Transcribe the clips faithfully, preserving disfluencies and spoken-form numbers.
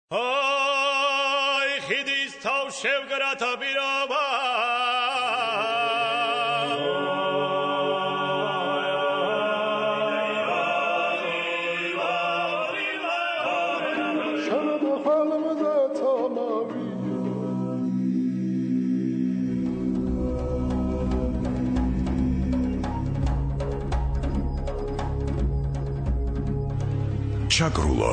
Ay khidis tav shevgrata biraba Chakrulo.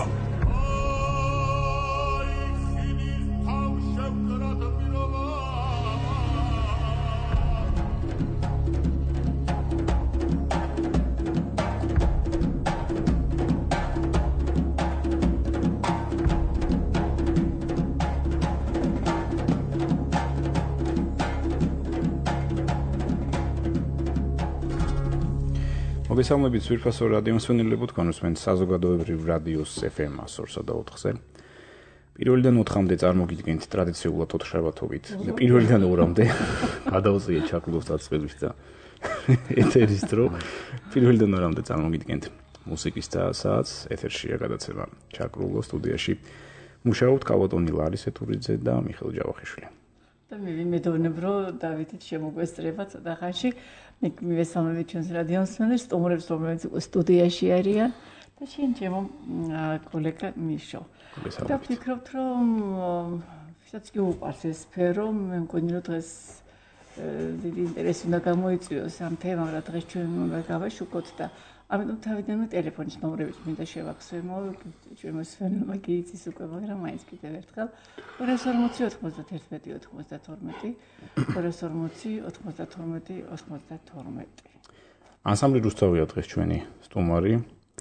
მოგესალმებით სვირფასო რადიო მსმენელებო, თქვენ უსმენთ საზოგადოებრივ რადიოს ეფ ემ ასორსა და ოთხზე. პირველიდან ოთხამდე წარმოგიდგენთ ტრადიციულად ოთხშაბათობით. პირველიდან ორამდე გადავწიე ჩაკლოს დაწყებით და ეთერის დრო. პირველიდან ორამდე წარმოგიდგენთ მუსიკის საათს, ეთერშია გადაცემა ჩაკრულო სტუდიაში. მუშაობთ კალატონი ლარის ეთურიძე და მიხეილ ჯავახიშვილი. და მე ვიმედოვნებ, რომ დავითით შემოგვესწრება ცოტა ხანში. მე მივესალმებით ჩვენს რადიო მსმენელს, სტუმრებს, რომლებიც სტუდიაში არიან და შენ ჩემო კოლეგა მიშო. და ვფიქრობთ, რომ ვისაც კი უყვარს ეს სფერო, მე მგონი რომ დღეს დიდი ინტერესი უნდა გამოიწვიოს ამ თემამ, რა დღეს ჩვენ უნდა გავაშუქოთ და ამიტომ თავიდანვე ტელეფონის ნომრებით მინდა შევახსენო, ჩვენ მოსვენებმა კი იცის უკვე, მაგრამ მაინც კიდევ ერთხელ ორას ორმოცი ოცდაათი ოცდათორმეტი, ორას ორმოცი ოცდათორმეტი ოცდათორმეტი. ანსამბლი რუსთავია დღეს ჩვენი სტუმარი.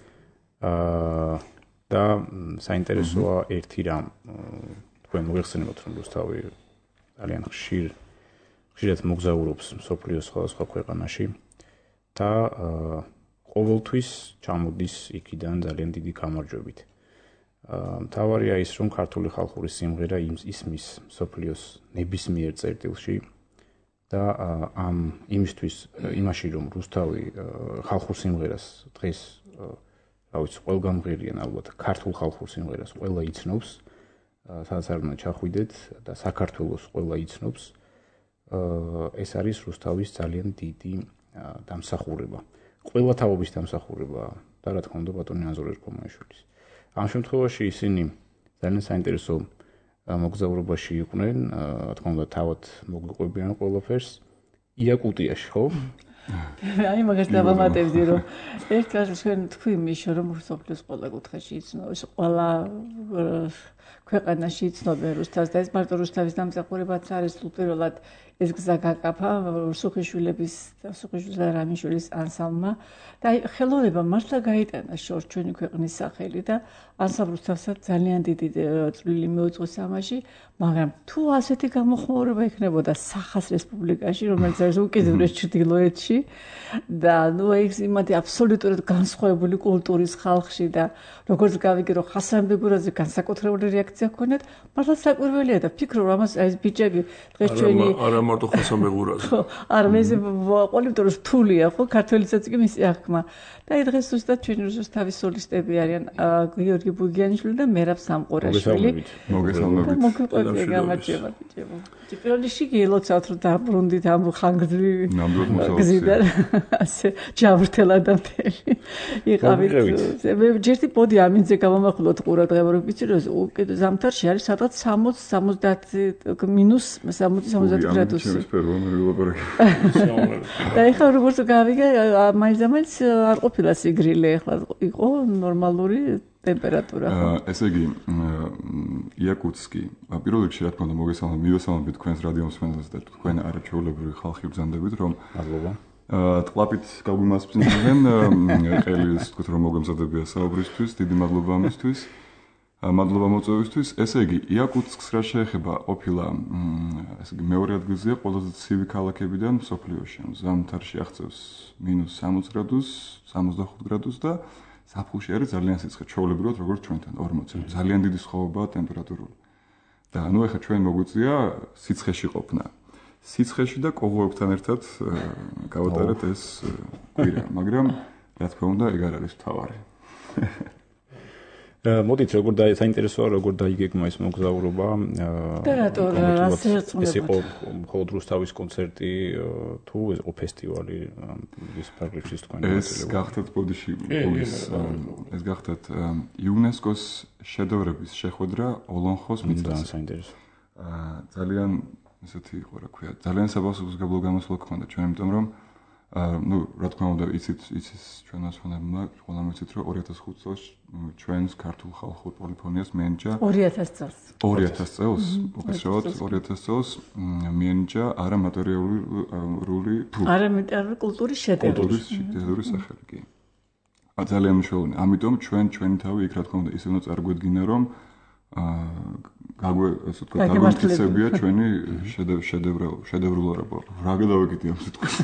აა და საინტერესოა ერთი რამ, თქვენ მოიხსენებათ, რომ რუსთავი ძალიან ხშირ ხშირად მოგზაურობს მსოფლიოს სხვადასხვა ქვეყანაში და აა ყოველთვის ჩამოდის იქიდან ძალიან დიდი გამარჯვებით. მთავარია ის, რომ ქართული ხალხური სიმღერა ისმის მსოფლიოს ნებისმიერ წერტილში და ამ იმისთვის, იმაში, რომ რუსთავი ხალხურ სიმღერას დღეს, რა ვიცი, ყველგან მღერიან ალბათ, ქართულ ხალხურ სიმღერას ყველა იცნობს, სადაც არ უნდა ჩახვიდეთ და საქართველოს ყველა იცნობს, ეს არის რუსთავის ძალიან დიდი დამსახურება. ყველა თაობის დამსახურება და რა თქმა უნდა ბატონი ანზორ ერქომაიშვილის. ამ შემთხვევაში ისინი ძალიან საინტერესო მოგზაურობაში იყვნენ, რა თქმა უნდა თავად მოგვიყვებიან ყველაფერს იაკუტიაში, ხო? აი მაგას დავამატებდი, რომ ერთ კაცს ჩვენ თქვი მიშო, რომ მსოფლიოს ყველა კუთხეში იცნობს, ყველა ქვეყანაში იცნობენ რუსთავს და ეს მარტო რუსთავის დამსახურებაც არის უპირველად ეს გზა გაკაფა სუხიშვილების და სუხიშვილის და რამიშვილის ანსამბლმა და აი ხელოვნება მართლა გაიტანა შორს ჩვენი ქვეყნის სახელი და ანსამბლ რუსთავსაც ძალიან დიდი წვლილი მიუძღვის ამაში, მაგრამ თუ ასეთი გამოხმაურება იქნებოდა სახას რესპუბლიკაში, რომელიც არის უკიდურეს ჩრდილოეთში და ნუ ეს იმათი აბსოლუტურად განსხვავებული კულტურის ხალხში და როგორც გავიგე რომ ხასან ბეგურაძე განსაკუთრებული რეაქცია ჰქონდათ, მართლა საკვირველია და ფიქრობ რომ ამას ეს ბიჭები დღეს ჩვენი არა მარტო ხასან ბეგურაძე. ხო, არ მე პოლიტიკურ რთულია, ხო, ქართველიცაც კი მისი აღქმა. და აი დღეს ზუსტად ჩვენი რუსთავის სოლისტები არიან გიორგი ბუგიანიშვილი და მერაბ სამყურაშვილი. მოგესალმებით. მოგესალმებით. გამარჯობა ბიჭებო. პირველ რიგში გილოცავთ რომ დაბრუნდით ამ ხანგრძლივი გზიდან ასე ჯავრთელად და მთელი იყავით. მე ჯერთი პოდი ამინძე გამომახვილოთ ყურადღება რომ ვიცი რომ უკიდურეს ზამთარში არის სადღაც სამოცი სამოცდაათი მინუს სამოცი სამოცდაათი გრადუსი. და ეხლა როგორც გავიგე მაინც-მაინც არ ყოფილა სიგრილე, ეხლა იყო ნორმალური ტემპერატურა. ესე იგი, იაკუტსკი, პირველ რიგში რა თქმა უნდა მოგესალმებით, მივესალმებით თქვენს რადიო მსმენელს და თქვენ არაჩვეულებრივი ხალხი ბრძანდებით, რომ მადლობა. ტყლაპით გაგვიმასპინძლენ, ყელის თქვით რომ მოგემზადებია საუბრისთვის, დიდი მადლობა ამისთვის. მადლობა მოწვევისთვის. ესე იგი, იაკუტსკს რა შეეხება ყოფილა, ესე იგი, მეორე ადგილზეა ყველაზე ცივი ქალაქებიდან მსოფლიოში. ზამთარში აღწევს მინუს სამოცი გრადუსს, სამოცდახუთ გრადუსს და ზაფხულში არის ძალიან სიცხე, ჩვეულებრივად როგორც ჩვენთან ორმოცი. ძალიან დიდი სხვაობაა ტემპერატურული. და ანუ ეხლა ჩვენ მოგვიწია სიცხეში ყოფნა. სიცხეში და კოღოებთან ერთად გავატარეთ ეს კვირა, მაგრამ რა თქმა უნდა, ეგ არ არის მთავარი. მოდით როგორ და საინტერესოა როგორ დაიგეგმა ეს მოგზაურობა და რატო რას ერწყმებოდ ეს იყო მხოლოდ რუსთავის კონცერტი თუ ეს იყო ფესტივალი ის ფარგლებში თქვენი ეს გახდათ ბოდიში ის ეს გახდათ იუნესკოს შედევრების შეხვედრა ოლონხოს მიწაზე საინტერესო ძალიან ესეთი იყო რა ქვია ძალიან საპასუხისმგებლო გამოსვლა გქონდა ჩვენ იმიტომ რომ ну, რა თქმა უნდა, იცით, იცის ჩვენ ასვენებმა, ყველამ იცით, რომ ორი ათას ხუთი წელს ჩვენს ქართულ ხალხურ პოლიფონიას მიენიჭა ორი ათას წელს. ორი ათას წელს, უკეთესად ორი ათას წელს მიენიჭა არამატერიალური არამატერიალური კულტურის შედევრი. კულტურის შედევრის სახელი კი. ძალიან მნიშვნელოვანი. ამიტომ ჩვენ ჩვენი თავი იქ რა თქმა უნდა ისე უნდა წარგვედგინა, რომ აა გაგვე ასე ვთქვათ, გაგვემტკიცებია ჩვენი შედევრ შედევრულობა. რა გადავეკითი ამ სიტყვას.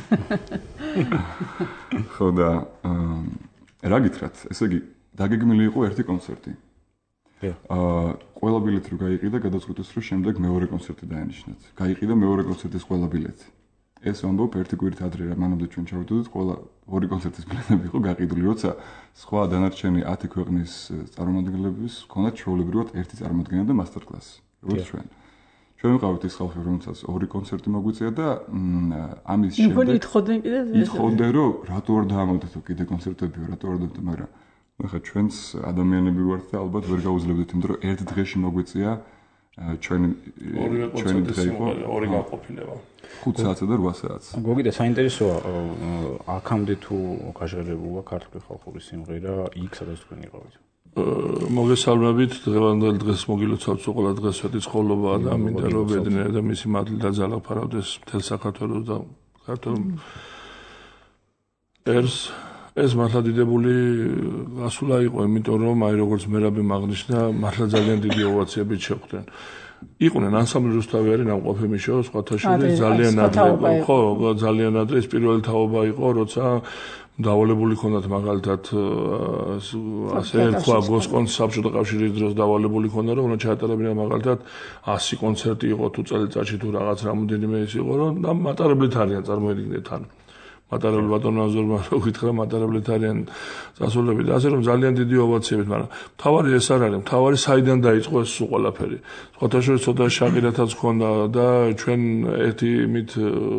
ხო და რა გითხრათ, ესე იგი, დაგეგმილი იყო ერთი კონცერტი. აა ყველა ბილეთი რო გაიყიდა, გადაწყვიტეს რომ შემდეგ მეორე კონცერტი დაენიშნათ. გაიყიდა მეორე კონცერტის ყველა ბილეთი. ეს ამბობ ერთი კვირით ადრე რა მანამდე ჩვენ ჩავდოდით, ყველა ორი კონცერტის ბილეთები იყო გაყიდული, როცა სხვა დანარჩენი ათი ქვეყნის წარმომადგენლების ჰქონდათ ჩვეულებრივად ერთი წარმოდგენა და მასტერ კლასი. როგორც ჩვენ. ჩვენ ვიყავით ის ხალხი, რომელსაც ორი კონცერტი მოგვიწია და ამის შემდეგ მეგონი ითხოვდნენ კიდე ითხოვდნენ რომ რატო არ დაამონტეთ კიდე კონცერტებიო, რატო არ დავთ, მაგრამ ახლა ჩვენს ადამიანები ვართ და ალბათ ვერ გაუძლებდით, იმიტომ რომ ერთ დღეში მოგვიწია ჩვენი ჩვენი დღე იყო ორი გაყოფილება. ხუთ საათსა და რვა საათს. გოგიდა საინტერესოა აქამდე თუ გაჟღერებულა ქართული ხალხური სიმღერა იქ სადაც თქვენ იყავით. მოგესალმებით, დღევანდელ დღეს მოგილოცავთ ყველა დღეს სვეტიცხოვლობაა და მინდა რომ ბედნიერი და მისი მადლი და ძალაფარავდეს მთელ საქართველოს და ქართულ ერს ეს მართლა დიდებული გასვლა იყო, იმიტომ რომ აი როგორც მერაბი აღნიშნა, მართლა ძალიან დიდი ოვაციებით შეხვდნენ. იყვნენ ანსამბლი რუსთავი არის ნამყოფი მიშო, სხვათა შორის ძალიან ადრე, ხო, ძალიან ადრე ეს პირველი თაობა იყო, როცა დავალებული ქონდათ მაგალითად ასე თქვა გოსკონის საბჭოთა კავშირის დროს დავალებული ქონდა რომ უნდა ჩაატარებინა მაგალითად ასი კონცერტი იყო თუ წელიწადში თუ რაღაც რამოდენიმე ის იყო რომ და მატარებლით არიან წარმოედგინეთ თან მატარებლ ბატონო აზორმა რო გითხრა მატარებლით არიან წასულები და ასე რომ ძალიან დიდი ოვაციებით მაგრამ თავარი ეს არ არის თავარი საიდან დაიწყო ეს სულ ყველაფერი სხვათა შორის ცოტა შაყირათაც ქონდა და ჩვენ ერთი იმით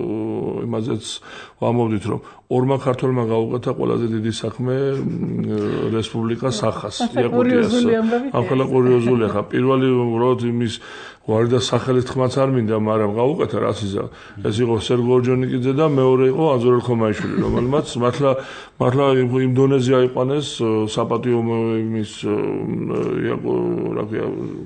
იმაზეც ვამოვდით რომ ორმა ქართველმა გაუყეთა ყველაზე დიდი საქმე რესპუბლიკა სახას იაკუტიას ახლა კურიოზულია ხა პირველი როდ იმის ვარდა სახელის თქმაც არ მინდა მაგრამ გაუყეთა რასიზა ეს იყო სერგო ორჯონიკიძე და მეორე იყო აზორელ ხომაიშვილი რომელმაც მართლა მართლა იმ დონეზე აიყვანეს საპატიო იმის იაკო რა ქვია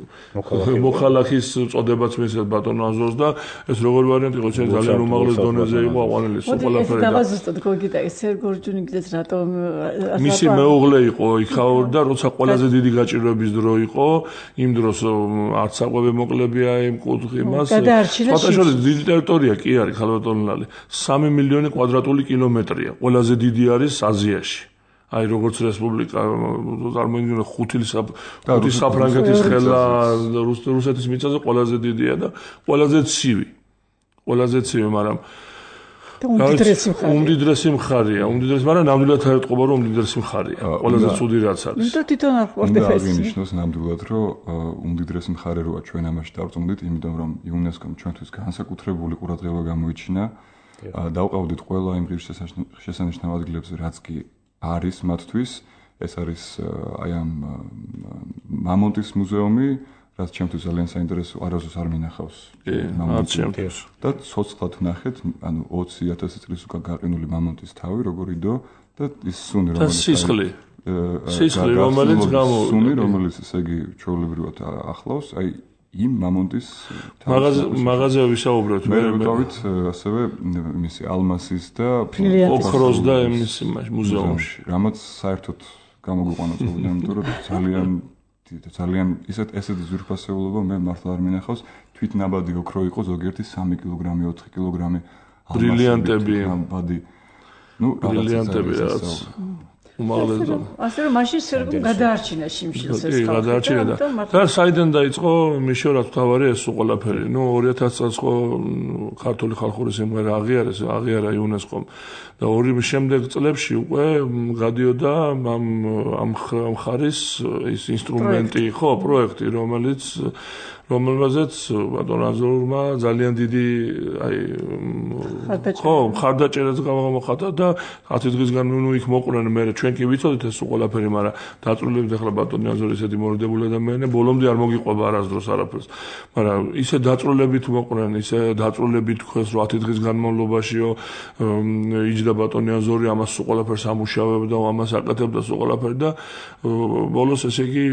მოხალახის წოდებაც მისცეს ბატონ აზორს და ეს როგორ ვარიანტი იყო ჩვენ ძალიან უმაღლეს დონეზე იყო აყვანილი სულ ყველაფერი და დავაზუსტოთ გოგიტა ეს სერგო ორჯონიკიძეს რატომ მისი მეუღლე იყო იქაურ და როცა ყველაზე დიდი გაჭირვების დრო იყო იმ დროს არც საყვები მოკლებია იმ კუთხე მას ფოტოშოპის დიდი ტერიტორია კი არის ხალბატონლალი სამი მილიონი კვადრატული კილომეტრია ყველაზე დიდი არის აზიაში აი როგორც რესპუბლიკა წარმოიდგინე ხუთი ხუთი საფრანგეთის ხელა რუსეთის მიწაზე ყველაზე დიდია და ყველაზე ცივი ყველაზე ცივი მაგრამ უმდიდრესი მხარია. უმდიდრესი მხარია, უმდიდრესი, მაგრამ ნამდვილად არ ეთყობა რომ უმდიდრესი მხარია. ყველაზე ცუდი რაც არის. და თვითონ არ ყურდება ეს. აღინიშნოს ნამდვილად რომ უმდიდრესი მხარე როა ჩვენ ამაში დავწუნდით, იმიტომ რომ იუნესკომ ჩვენთვის განსაკუთრებული ყურადღება გამოიჩინა. დავყავდით ყველა იმ ღირსშესანიშნავ ადგილებზე, რაც კი არის მათთვის. ეს არის აი ამ მამონტის მუზეუმი რაც ჩემთვის ძალიან საინტერესო არასდროს არ მინახავს მამონტის და ცოცხლად ვნახეთ ანუ ოცი ათასი წლის უკან გაყინული მამონტის თავი როგორი დო და ის სუნი რომელიც სისხლი სისხლი რომელიც გამოვიდა სუნი რომელიც ესე იგი ჩვეულებრივად ახლავს აი იმ მამონტის მაღაზ მაღაზია ვისაუბროთ მე ვიყავით ასევე მისი ალმასის და ოქროს და იმის მუზეუმში რამაც საერთოდ გამოგვიყვანა წოვიდა იმიტომ რომ ძალიან ძალიან ისეთ ესეთი ზურგფასეულობა მე მართლა არ მინახავს თვით ნაბადი ოქრო იყო ზოგიერთი სამი კილოგრამი ოთხი კილოგრამი ბრილიანტები ნაბადი ну ბრილიანტები რაც უმაღლეს ზომის. ასე რომ მაშინ სერგომ გადაარჩინა შიმშილს ეს ხალხი. კი, გადაარჩინა და და საიდან დაიწყო მიშორაც თავარი ეს ყველაფერი. ნუ ორი ათას წელს ხო ქართული ხალხური სიმღერა აღიარეს, აღიარა იუნესკომ და ორი შემდეგ წლებში უკვე გადიოდა ამ ამ ხარის ის ინსტრუმენტი, ხო, პროექტი, რომელიც რომელზეც ბატონ აზურმა ძალიან დიდი აი ხო ხარდაჭერაც გამოხატა და ათი დღისგან ნუ იქ მოყვრენ მე ჩვენ კი ვიცოდით ეს ყველაფერი მაგრამ დაწვრილებით ახლა ბატონი აზური ესეთი მორიდებული ადამიანი ბოლომდე არ მოგიყვება არასდროს არაფერს მაგრამ ისე დაწვრილებით მოყვრენ ისე დაწვრილებით ხეს რომ ათი დღის განმავლობაშიო იჯდა ბატონი აზური ამას ყველაფერს ამუშავებდა ამას აკეთებდა ყველაფერი და ბოლოს ესე იგი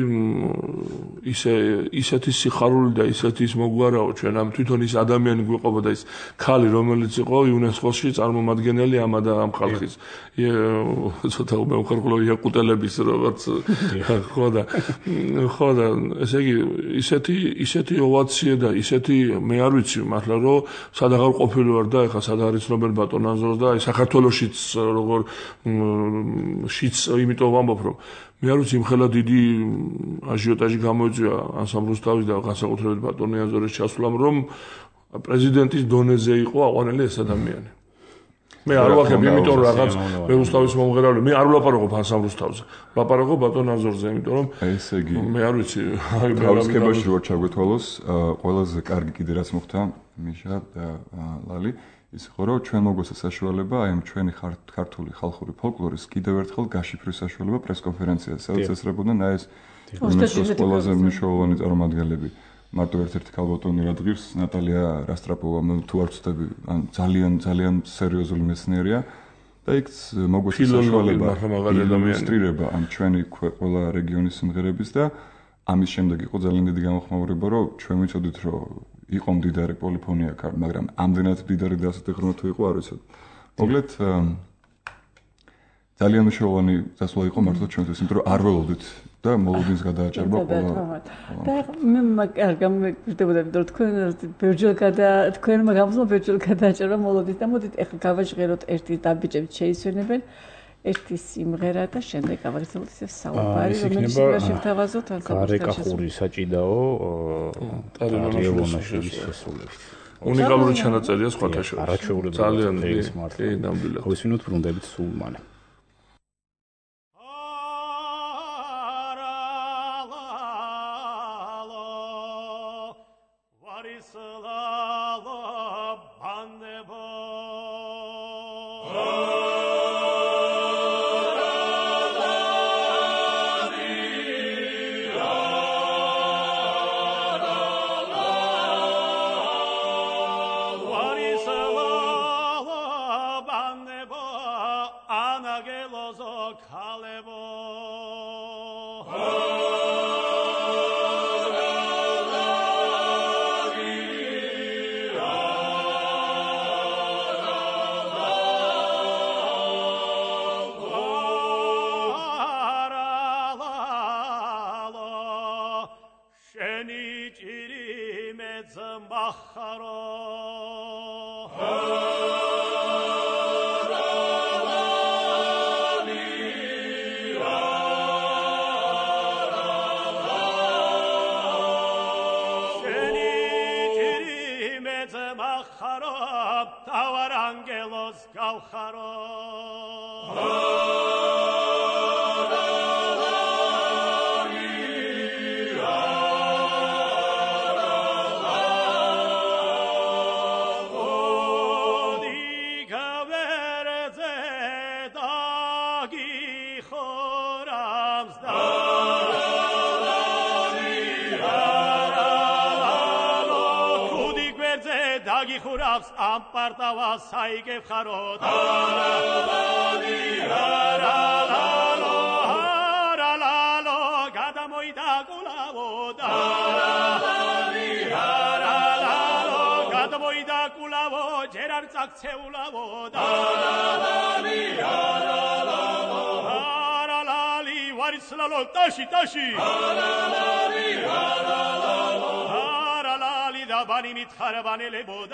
ისე ისეთი სიხარული და ისეთი ის მოგვარაო ჩვენ ამ თვითონ ის ადამიანი გვიყვება და ის ქალი რომელიც იყო იუნესკოში წარმომადგენელი ამა და ამ ხალხის ცოტა მეუხერხლო იაკუტელების როგორც ხო და ხო და ესე იგი ისეთი ისეთი ოვაცია და ისეთი მე არ ვიცი მართლა რომ სადაღარ ყოფილი ვარ და ეხლა სადაღარ იცნობენ ბატონ აზორს და საქართველოშიც როგორ შიც იმიტომ ვამბობ რომ მე არ ვიცი იმხელა დიდი აჟიოტაჟი გამოიწვია ანსამბლ რუსთავის და განსაკუთრებით ბატონი აზორის ჩასვლამ რომ პრეზიდენტის დონეზე იყო აყვანილი ეს ადამიანი. მე არ ვახებ იმიტომ რომ რაღაც მე რუსთავის მომღერალი მე არ ვლაპარაკობ ანსამბლ რუსთავზე. ვლაპარაკობ ბატონ აზორზე იმიტომ რომ ესე იგი მე არ ვიცი აი მე გავსკებაში რო ჩაგვეთვალოს ყველაზე კარგი კიდე რაც მოხდა მიშა და ლალი ის ხო რომ ჩვენ მოგვეცა საშუალება აი ამ ჩვენი ქართული ხალხური ფოლკლორის კიდევ ერთხელ გაშიფვრის საშუალება პრესკონფერენციაზე, სადაც ესწრებოდნენ აი ეს იუნესკოს ყველაზე მნიშვნელოვანი წარმომადგენლები. მარტო ერთ-ერთი ქალბატონი რადღირს ნატალია რასტრაპოვა, თუ არ ვცდები, ან ძალიან ძალიან სერიოზული მეცნიერია და იქ მოგვეცა საშუალება ილუსტრირება ამ ჩვენი ყველა რეგიონის სიმღერების და ამის შემდეგ იყო ძალიან დიდი გამოხმაურება, რომ ჩვენ ვიცოდით, რომ იყო მდიდარი პოლიფონია, მაგრამ ამდენად მდიდარი და ასეთი ღრმა თუ იყო, არ ვიცოდი. მოკლედ ძალიან მნიშვნელოვანი დასვლა იყო მართლა ჩვენთვის, იმიტომ რომ არ ველოდით და მოლოდინს გადააჭერბა ყველა. და მე მაგამ მეკრდებოდა, იმიტომ რომ თქვენ ბერჯელ გადა თქვენმა გამოსვლა ბერჯელ გადააჭერბა მოლოდინს და მოდით ახლა გავაჟღეროთ ერთი დაბიჭებით შეისვენებენ. ერთი სიმღერა და შემდეგ გავაგრძელოთ ისე საუბარი, რომელიც შევთავაზოთ ან გარეკახური საჭიდაო ტარიელონაშვილის შესრულებით. უნიკალური ჩანაწერია სხვათა შორის. არაჩვეულებრივი ძალიან დიდი კი ნამდვილად. გავისმინოთ ბრუნდებით სულ მალე. საიგებ ხარო დალალი არალალო არალალო გადამოიდაკულავო დალალი არალალო გადამოიდაკულავო ჯერ არ წაქცეულავო დალალი არალალო არალალი ვარისლალო ტაში ტაში არალალი არალალო არალალი და ბანი მითხარბანელებოდა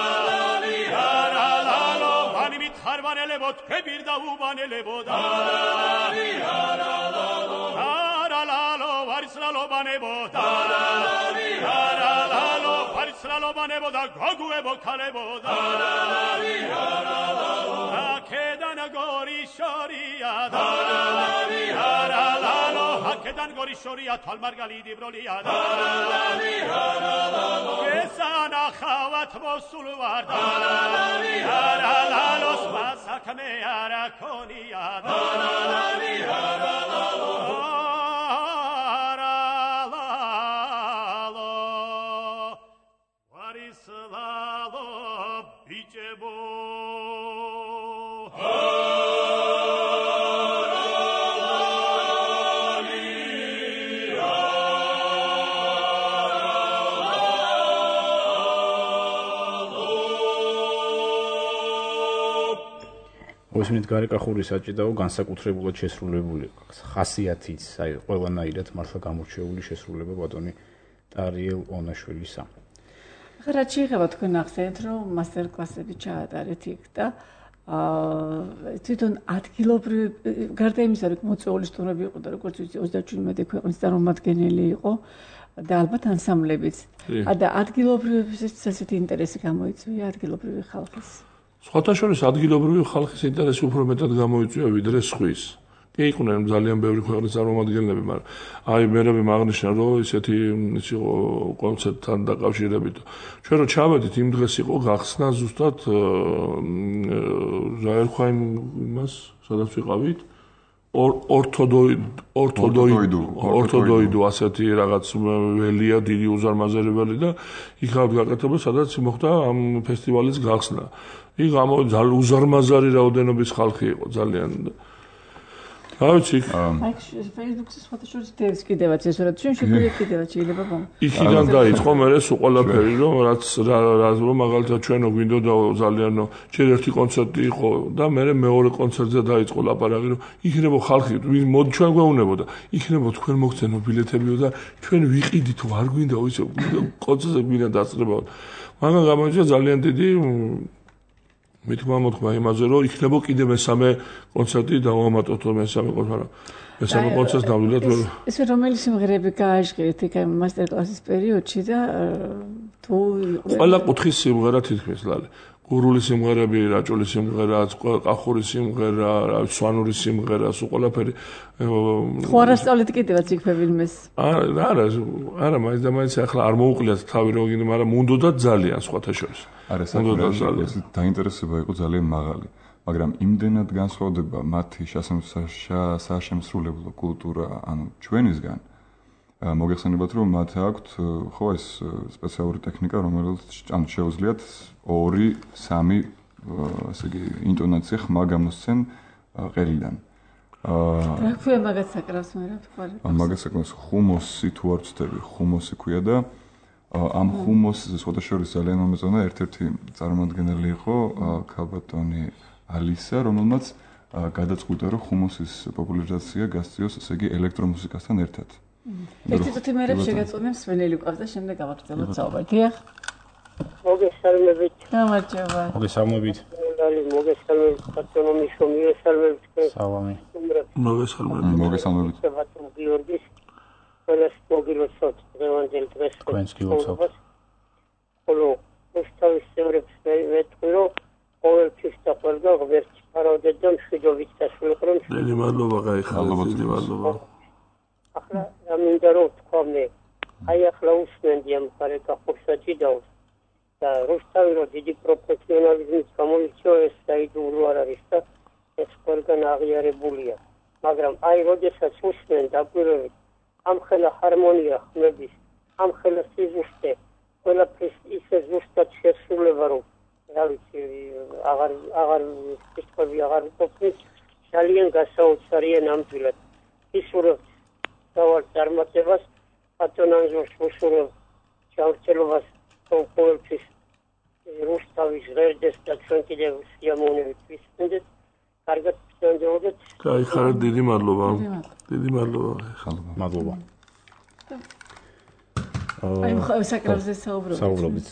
არალალო ბანი მითხარბანელებო თებირ და უბანელებოდა არალალო ვარისლალო ბანებოდა არალალო ვარისლალო ბანებოდა გოგუებო ქალებოდა აქედან გორი შორია არალალო აქედან გორი შორია თვალმარგალი დიბროლია ესანახავთ მოსულ ვარ არალალო საქმე არ აქონია არალალო ვარისლალო ბიჭებო მოსმით გარეკახური საჭიდაო განსაკუთრებულად შესრულებული ხასიათის, აი ყველანაირად მართლა გამორჩეული შესრულება ბატონი ტარიელ ონაშვილისა. ახლა რაც შეეხება თქვენ ახსენეთ, რომ მასტერ კლასები ჩაატარეთ იქ და აა თვითონ ადგილობრივი გარდა იმისა, რომ მოწვეული სტუმრები იყო და როგორც ვიცი ოცდაშვიდმეტი ქვეყნის წარმომადგენელი იყო და ალბათ ანსამბლებიც. და ადგილობრივების ესეთი ინტერესი გამოიწვია ადგილობრივი ხალხის. სხვათა შორის ადგილობრივი ხალხის ინტერესი უფრო მეტად გამოიწვია ვიდრე სხვის. კი იყვნენ ძალიან ბევრი ქვეყნის წარმომადგენლები, მაგრამ აი მერე მაგნიშნა რომ ისეთი ის იყო კონცერტთან დაკავშირებით. ჩვენ რო ჩავედით იმ დღეს იყო გახსნა ზუსტად რა ერქვა იმას, სადაც ვიყავით? ორთოდოიდუ ორთოდოიდუ ასეთი რაღაც ველია დიდი უზარმაზარი და იქ გაკეთება სადაც მოხდა ამ ფესტივალის გახსნა. იქ ამ უზარმაზარი რაოდენობის ხალხი იყო ძალიან. რა ვიცი? აი Facebook-ზე სხვათა შორის დევს კიდევაც ეს რა ჩვენ შეგვიძლია კიდევაც შეიძლება ბომ. იქიდან დაიწყო მერე სულ ყველაფერი რომ რაც რომ მაგალითად ჩვენო გვინდოდა ძალიანო ჯერ ერთი კონცერტი იყო და მერე მეორე კონცერტზე დაიწყო ლაპარაკი რომ იქნებო ხალხი მოდი ჩვენ გვეუბნებოდა იქნებო თქვენ მოგცენო ბილეთებიო და ჩვენ ვიყიდით ვარ გვინდა ისე კონცერტზე გვინდა დასწრებავ. მაგრამ გამოიწვია ძალიან დიდი მithმა მოთქმა იმაზე რომ იქნებო კიდე მესამე კონცერტი დავამატოთ მესამე კონცერტი მესამე კონცერტს ნამდვილად ვერ ეს რომელი სიმღერები გააჟღერეთ იქ მასტერ კლასის პერიოდში და თუ ყველა კუთხის სიმღერა თითქმის ლალე გურული სიმღერები, რაჭული სიმღერა, კახური სიმღერა, სვანური სიმღერა, სულ ყველაფერი. ხო არასწავლეთ კიდევაც იქ ფევილმეს. არა, არა, არა, მაინც და მაინც ახლა არ მოუყლიათ თავი რო გინდა, მაგრამ უნდოდა ძალიან სხვათა შორის. არა, საკუთარ დაინტერესება იყო ძალიან მაღალი, მაგრამ იმდენად განსხვავდება მათი საშემსრულებლო კულტურა, ანუ ჩვენისგან. მოგეხსენებათ რომ მათ აქვთ ხო ეს სპეციალური ტექნიკა რომელიც ანუ შეუძლიათ ორი სამი ასე იგი ინტონაცია ხმა გამოსცენ ყელიდან. აა რა ქვია მაგას საკრავს მე რა თქვა? მაგას საკრავს ხუმოსი თუ არ ვცდები, ხუმოსი ქვია და ამ ხუმოსზე სხვათა შორის ძალიან მომეწონა ერთ-ერთი წარმომადგენელი იყო ქალბატონი ალისა, რომელმაც გადაწყვიტა რომ ხუმოსის პოპულარიზაცია გასწიოს ესე იგი ელექტრომუსიკასთან ერთად. ერთი წუთი მერე შეგაწყვეტნე მსმენელი გვყავს და შემდეგ გავაგრძელოთ საუბარი. დიახ. მოგესალმებით. გამარჯობა. მოგესალმებით. მოგესალმებით. ბატონო მოგესალმებით. სალამი. მოგესალმებით. მოგესალმებით. ბატონო გიორგის ყველას მოგილოცოთ დღევანდელ დღეს. თქვენს გილოცავთ. ხოლო უსთავის წევრებს ვეთქვი რომ ყოველთვის და ყველგან ღმერთს ფარავდეთ და მშვიდობით დასრულიყრომ. დიდი მადლობა გაიხარეთ, დიდი მადლობა. ახლა ამინდა რომ თქვა მე აი ახლა უსმენდი ამ გარეკახურს საჭიდაოს და რუსთავი რომ დიდი პროფესიონალიზმის გამოირჩევა ეს საიდუმლო არ არის და ეს ყველგან აღიარებულია მაგრამ აი როდესაც უსმენ დაგვირებით ამ ხელა ჰარმონია ხმების ამ ხელა სიზუსტე ყველაფრის ისე ზუსტად შესრულება რომ რა ვიცი აღარ აღარ სიტყვები აღარ ვყოფნის ძალიან გასაოცარია ნამდვილად ისურვებ დავალ წარმატებას ბატონანჟოს უშუალო ჩავრცელებას ყოველთვის რუსთავის ღერდეს და ჩვენ კიდევ სიამოვნებით ვისმენდეთ კარგად გრძელდებოდეთ გაიხარეთ დიდი მადლობა დიდი მადლობა მადლობა აი საკრავზე საუბრობთ. საუბრობთ.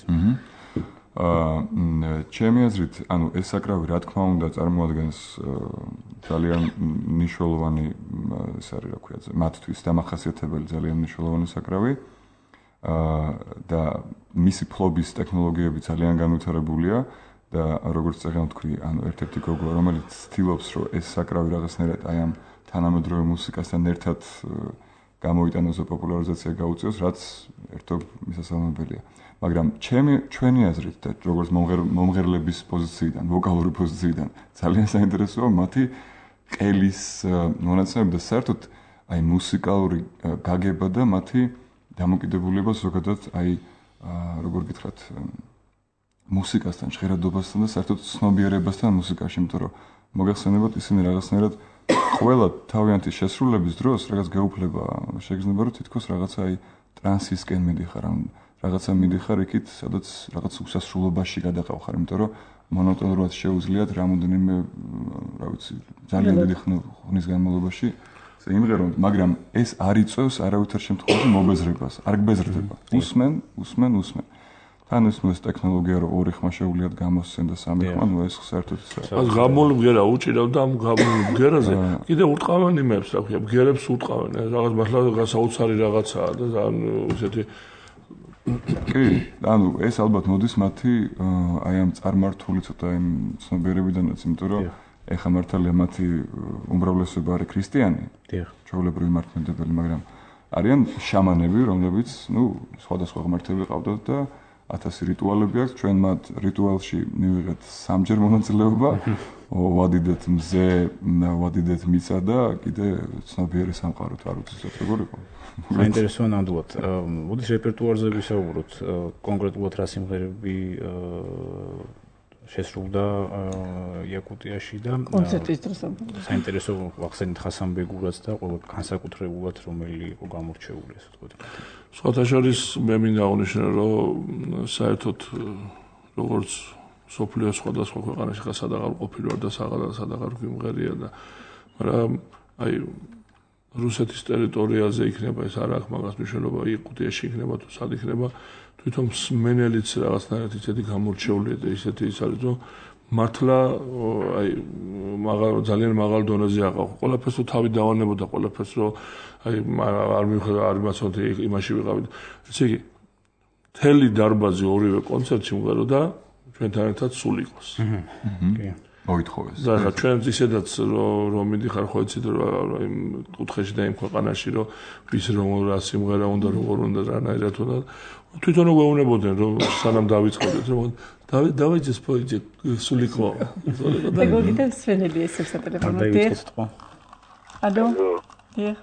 აა ჩემი აზრით, ანუ ეს საკრავი რა თქმა უნდა წარმოადგენს ძალიან მნიშვნელოვანი ეს არის რა ქვია, მათთვის დამახასიათებელი ძალიან მნიშვნელოვანი საკრავი. აა და მისი ფლობის ტექნოლოგიები ძალიან განვითარებულია და როგორც წეგან თქვი, ანუ ერთ-ერთი გოგო, რომელიც ცდილობს, რომ ეს საკრავი რაღაცნაირად აი ამ თანამედროვე მუსიკასთან ერთად გამოიტანოს და პოპულარიზაცია გაუწიოს, რაც ერთობ მისასალმებელია. მაგრამ ჩემი ჩვენი აზრით და როგორც მომღერლების პოზიციიდან, ვოკალური პოზიციიდან ძალიან საინტერესოა მათი ყელის მონაცემები და საერთოდ აი მუსიკალური გაგება და მათი დამოკიდებულება ზოგადად აი როგორ გითხრათ მუსიკასთან, ჟღერადობასთან და საერთოდ ცნობიერებასთან მუსიკაში, იმიტომ რომ მოგახსენებათ ისინი რაღაცნაირად ყველა თავიანთი შესრულების დროს რაღაც გაუფლება შეგრძნება რომ თითქოს რაღაცა აი ტრანსისკენ მიდიხარ, ან რაღაცა მიდიხარ იქით, სადაც რაღაც უსასრულობაში გადაყავხარ, იმიტომ რომ მონოტონურად შეუძლიათ რამოდენიმე რა ვიცი ძალიან დიდი ხნის განმავლობაში იმღერონ, მაგრამ ეს არ იწევს არავითარ შემთხვევაში მობეზრებას, არ გბეზრდება. უსმენ, უსმენ, უსმენ. თან ეს მოს ტექნოლოგია რო ორი ხმა შეუძლიათ გამოსცენ და სამი ხმა, ნუ ეს საერთოდ ეს გამოლ მღერა უჭირავ და ამ გამოლ მღერაზე კიდე ურტყავენ იმებს, რა ქვია, მღერებს ურტყავენ, რაღაც მართლა საოცარი რაღაცაა და ანუ ესეთი კი, ანუ ეს ალბათ მოდის მათი აი ამ წარმართული ცოტა იმ ცნობიერებიდანაც, იმიტომ რომ ეხა მართალია მათი უმრავლესობა არის ქრისტიანი. დიახ. ჩვეულებრივი მართლმადიდებელი, მაგრამ არიან შამანები, რომლებიც, ნუ, სხვადასხვა ღმერთები ყავდათ და ათასი რიტუალები აქვს, ჩვენ მათ რიტუალში მივიღეთ სამჯერ მონაწილეობა, ვადიდეთ მზე, ვადიდეთ მისა და კიდე ცნობიერი სამყაროთ არ უცით როგორ იყო. საინტერესოა ნამდვილად. მოდის რეპერტუარზე ვისაუბროთ, კონკრეტულად რა სიმღერები შესრულდა იაკუტიაში და კონცერტის დროს. საინტერესო ვახსენით ხასანბეგურაც და ყველა განსაკუთრებულად რომელი იყო გამორჩეული, ასე ვთქვათ. სხვათა შორის მე მინდა აღნიშნო, რომ საერთოდ როგორც სოფლიო სხვადასხვა ქვეყანაში ხა სადაღარ ყოფილი ვარ და სადაღარ ვიმღერია და მაგრამ აი რუსეთის ტერიტორიაზე იქნება ეს არ აქვს მაგას მნიშვნელობა, იაკუტიაში იქნება თუ სად იქნება, თვითონ მსმენელიც რაღაცნაირად ისეთი გამორჩეულია და ისეთი ის არის, რომ მართლა აი მაღალ ძალიან მაღალ დონეზე აყავ. ყველაფერს თუ თავი დავანებოდა, ყველაფერს რომ აი არ მივხვდა, არ მაცოდი იმაში ვიყავით. ესე იგი მთელი დარბაზი ორივე კონცერტში მღეროდა ჩვენთან ერთად სულ იყოს. კი. მოითხოვეს. და ხა ჩვენ ისედაც რომ მიდიხარ ხო იცით რომ იმ კუთხეში და იმ ქვეყანაში რომ ვის რომ რა სიმღერა უნდა როგორ უნდა რანაირად უნდა თვითონ უეუბნებოდნენ რომ სანამ დავიწყებდეთ რომ დავით დავიძეს პროექტი სულ იყო. და გოგიტა სვენელი ეს სატელეფონო დიახ. ალო. დიახ.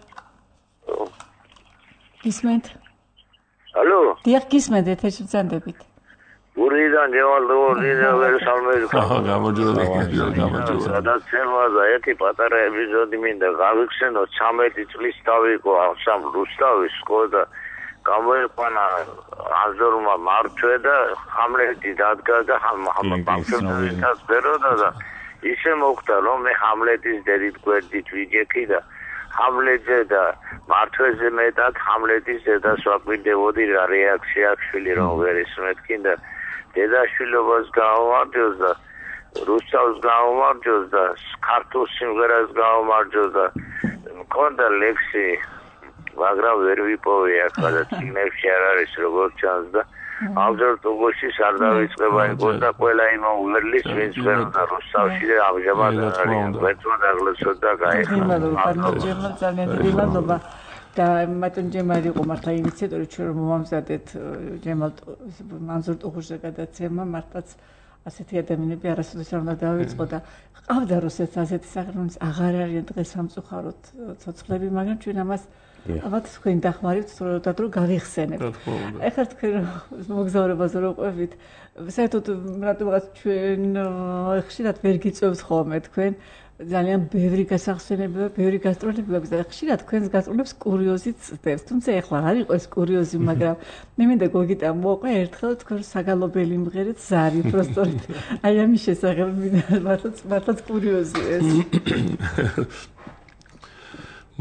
გისმენთ? ალო. დიახ გისმენთ ეთერში ვზანდებით. გურიდან ჯევალდორიდან ვერ სამერიკა. აჰა, გამარჯობა, გამარჯობა. სადაც შემოაზა ერთი პატარა ეპიზოდი მინდა გავიხსენო, ცამეტი წლის დავიყო ამ რუსთავის სკოლა გამოიყვანა აზორმა მარჩვე და ჰამლეტი დადგა და ჰამლეტის ბეროდა და ისე მოხდა რომ მე ჰამლეტის დედით გვერდით ვიჯექი და ჰამლეტზე და მარჩვეზე მეტად ჰამლეტის დედას ვაკვირდებოდი რა რეაქცია შვილი რომ ვერ ისმეთქინ და დედაშვილობას გაუმარჯოს და რუსთავს გაუმარჯოს და ქართულ სიმღერას გაუმარჯოს და მქონდა ლექსი მაგრამ ვერ ვიპოვე ახლა და წიგნებში არ არის როგორ ჩანს და ამჟამად უგოშის არ დავიწყება იყოს და ყველა იმ უვერლის ვინც ვერდა რუსთავში და ამჟამად არის ვერცვა დაღლესო და გაიხარა მადლობა ძალიან დიდი მადლობა და მათონ ჯემალი იყო მართლა ინიციატორი ჩვენ რომ მომამზადეთ ჯემალ მანზურ ტუხურზე გადაცემა მართლაც ასეთი ადამიანები არასოდეს არ უნდა დავიწყო და ყავდა რუსეთს ასეთი სახელმწიფოების აღარ არიან დღეს სამწუხაროდ ცოცხლები მაგრამ ჩვენ ამას ალბათ თქვენ დახმარებთ სწორად რომ გავიხსენებთ. ეხლა თქვენ მოგზაურობაზე რო ყვებით, საერთოდ რატომღაც ჩვენ ხშირად ვერ გიწევთ ხოლმე თქვენ ძალიან ბევრი გასახსენებია, ბევრი გასტროლები გვაქვს და ხშირად თქვენს გასტროლებს კურიოზით წდებს. თუმცა ეხლა არ იყო ეს კურიოზი, მაგრამ მე მინდა გოგიტა მოყვე ერთხელ თქვენ საგალობელი მღერეთ ზარი, პროსტორით. აი ამის შესახებ მართლაც მართლაც კურიოზია ეს.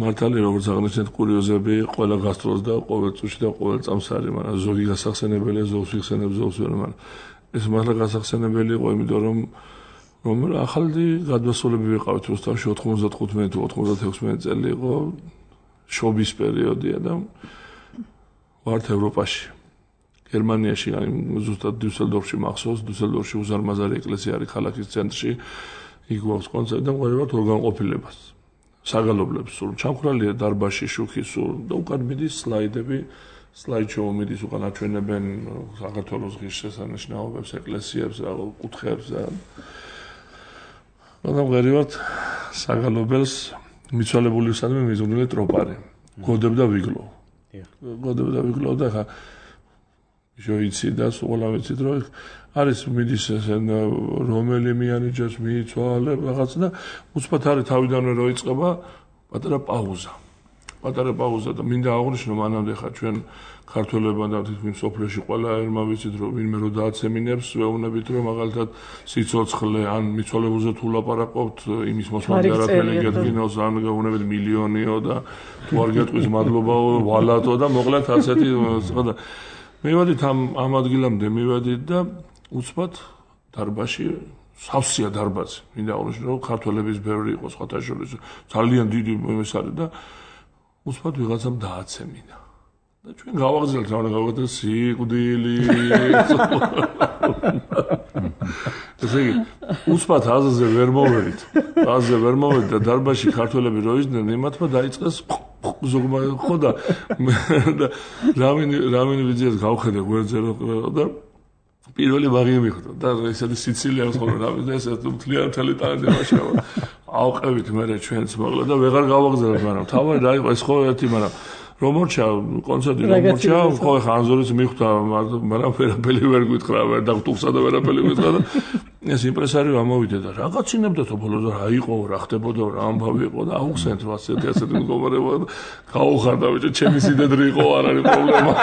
მართალი როგორც აღნიშნეთ კურიოზები ყველა გასტროლს და ყოველ წუთში და ყოველ წამს არის, მაგრამ ზოგი გასახსენებელია, ზოგს იხსენებს, ზოგს ვერ, მაგრამ ეს მართლა გასახსენებელი იყო, იმიტომ რომ რომ ახალი გადასვლები ვიყავით რუსთავში ოთხმოცდათხუთმეტი თუ ოთხმოცდათექვსმეტი წელი იყო შობის პერიოდია და ვართ ევროპაში. გერმანიაში, ზუსტად დუსელდორფში მახსოვს, დუსელდორფში უზარმაზარი ეკლესია არის ქალაქის ცენტრში. იქ გვაქვს კონცერტი და მყავებთ ორგანყოფილებას. საგალობლებს სულ ჩამქრალია დარბაზში შუქი სულ და უკან მიდის სლაიდები, სლაიდშოუ მიდის უკან აჩვენებენ საქართველოს ღირსშესანიშნაობებს, ეკლესიებს, კუთხეებს და და მყავებთ საგალობელს მიცვალებულისადმი მიზნული ტროპარი. გოდებ და ვიგლო. გოდებ და ვიგლო და ხა ჟოიცი და სულ ავიცით რომ არის მიდის რომელი მიანიჭებს მიცვალე რაღაც და უცბად არის თავიდანვე რო იწყება პატარა პაუზა. პატარა პაუზა და მინდა აღვნიშნო მანამდე ხა ჩვენ ქართველებმა და თითქმის სოფლიოში ყველა ერმა ვიცით რომ ვინმე რო დააცემინებს ვეუბნებით რომ მაგალითად სიცოცხლე ან მიცვალებულზე თუ ლაპარაკობთ იმის მოსმენდა არაფერი გედგინოს ან გეუბნებით მილიონიო და თუ არ გეტყვის მადლობაო ვალატო და მოკლედ ასეთი და მივედით ამ ამ ადგილამდე მივედით და უცბად დარბაზში სავსეა დარბაზი. მინდა აღვნიშნო რომ ქართველების ბევრი იყო სხვათა შორის ძალიან დიდი ეს არის და უცბად ვიღაცამ დააცემინა. და ჩვენ გავაგზავნეთ რა უნდა გავაგზავნოთ სიკვდილი. ესე იგი უცბად აზზე ვერ მოვედით. აზზე ვერ მოვედით და დარბაზში ქართველები რო ისდნენ იმათმა დაიწყეს ზოგმა ხო და რამინი რამინი ვიძიას გავხედე გვერდზე და პირველი ბაღი მიხვდა და ესეთი სიცილია ხოლმე რამე და ესეთ მთლიან მთელი ტალენტი მაშავა ავყევით მე ჩვენც მოგლა და ვეღარ გავაგზავნეთ მაგრამ თავი რა იყო ეს ხო ერთი მაგრამ რომ მორჩა კონცერტი რომ მორჩა ხო ხა ანზორის მიხვდა მაგრამ ვერაფერი ვერ გითხრა ვერ და ტუხსა და ვერაფერი გითხრა და ეს იმპრესარიო ამოვიდა და რაღაცინებდა თო ბოლოს რა იყო რა ხდებოდა რა ამბავი იყო და აუხსენთ ასეთი ასეთი მდგომარეობა გაუხარდა ბიჭო ჩემი სიდედრი იყო არ არის პრობლემა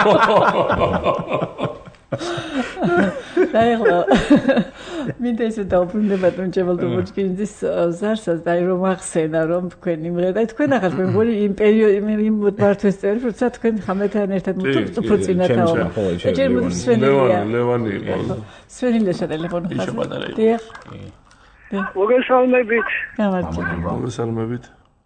და ეხლა მინდა ისე დავბრუნდება თუნჯევალდობოჭკინძის ზარსას და რომ ახსენა რომ თქვენ იმღერდა თქვენ ახლა თქვენ გონი იმ პერიოდი იმ მართვეს წელი როცა თქვენ ხამეთან ერთად მოწუწ უფრო წინათაო ეჭერ მუსვენია ლევანი იყო სვენილა ტელეფონი ხარ დიახ მოგესალმებით გამარჯობა მოგესალმებით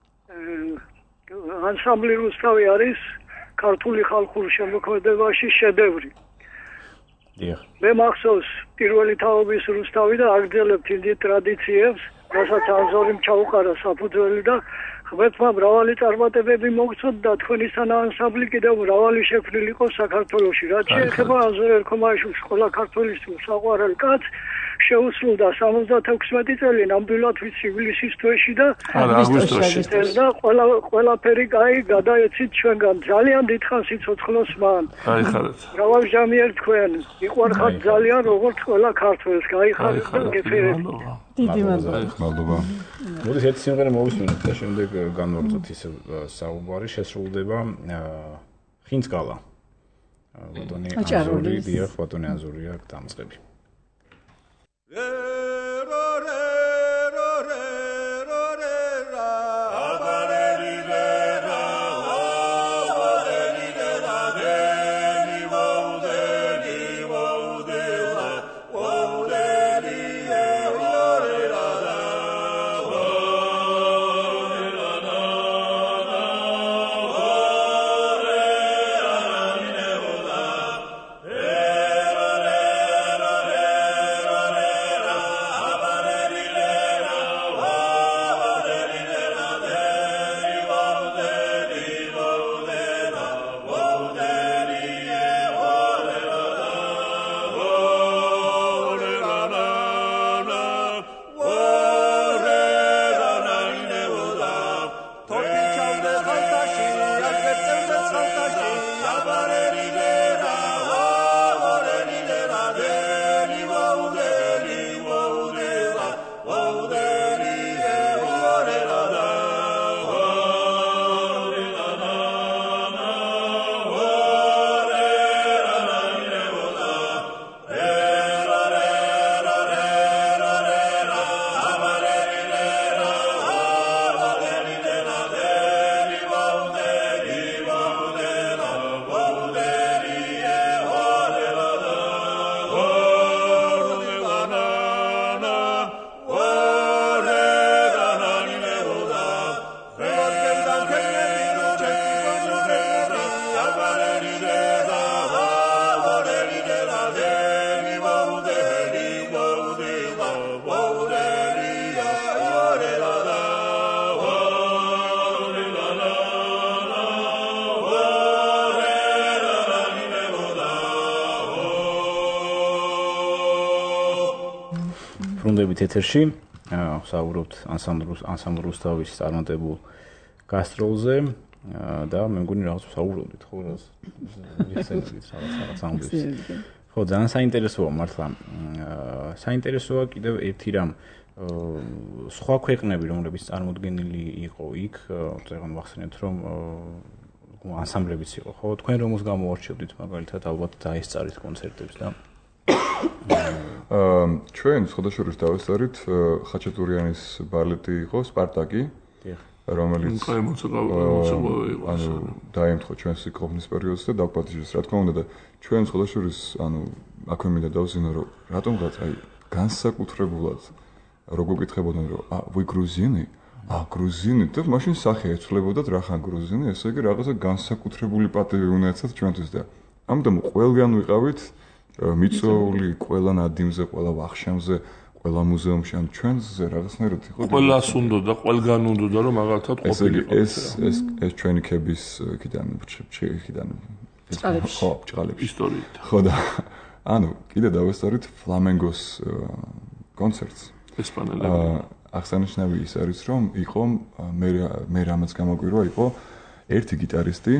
ანსამბლი რუსთავი არის ქართული ხალხურ შემოქმედებაში შედევრი დიახ მე მახსოვს პირველი თაობის რუსთავი და აგრძელებთ იმ ტრადიციებს რასაც ანზორიმ ჩაუყარა საფუძველი და ღმერთმა მრავალი წარმატებები მოგწოდა და თქვენისთან ანსამბლი კიდევ მრავალი შექმნილი იყო საქართველოში რაც შეეხება ანზორ ერქომაიშვილს ყველა ქართველისთვის საყვარელ კაცს შეუსრულდა სამოცდათექვსმეტი წელი ნამდვილად ვიცი ივლისის თვეში და აგვისტოში და ყველა ყველაფერი კაი გადაეცით ჩვენგან ძალიან დიდხანს სიცოცხლოს მან გაიხარეთ მრავალჟამიერ თქვენ იყვარხართ ძალიან როგორც ყველა ქართველს გაიხარეთ და გეფერეთ დიდი მადლობა მადლობა მოდით ერთი სიმღერა მოვისმინოთ და შემდეგ განვაგრძოთ ის საუბარი შესრულდება ხინძკალა ბატონი ანზური დიახ ბატონი ანზურია დამწყები Hey ბრუნდებით ეთერში. ვსაუბრობთ ანსამბლ რუსთავის წარმატებულ გასტროლზე და მე მგონი რაღაც ვსაუბრობდით ხო რაღაც ვიხსენებდით რაღაც რაღაც ამბებს. ხო, ძალიან საინტერესოა მართლა. საინტერესოა კიდევ ერთი რამ სხვა ქვეყნები, რომლებიც წარმოდგენილი იყო იქ, წეგან ვახსენებთ რომ ანსამბლებიც იყო, ხო? თქვენ რომს გამოარჩევდით მაგალითად ალბათ დაესწარით კონცერტებს და აა ჩვენ სხვადასხვა დავესწარით ხაჩატურიანის ბალეტი იყო სპარტაკი, რომელიც ანუ დაემთხვა ჩვენს სიკვდილის პერიოდს და დაგვაპატიჟეს რა თქმა უნდა და ჩვენ სხვადასხვა ანუ აქვე მინდა დავზინო რომ რატომღაც აი განსაკუთრებულად როგორ გითხებოდნენ რომ ა ვი გრუზინი ა გრუზინი და მაშინ სახე ეცვლებოდათ რა ხან გრუზინი ესე იგი რაღაცა განსაკუთრებული პატივი უნდა ეცათ ჩვენთვის და ამიტომ ყველგან ვიყავით მიწოული ყველა ნადიმზე ყველა ვახშამზე ყველა მუზეუმში ან ჩვენზე რაღაცნაირად იყო ყველას უნდა და ყველგან უნდა და რომ მაგალითად ყოფილიყო ეს ეს ეს ჩვენი ქების იქიდან იქიდან ხო ჭყალებში ისტორიით ხო და ანუ კიდე დავესწრით ფლამენგოს კონცერტს ესპანელები აღსანიშნავი ის არის რომ იყო მე მე რამაც გამოგვირვა იყო ერთი გიტარისტი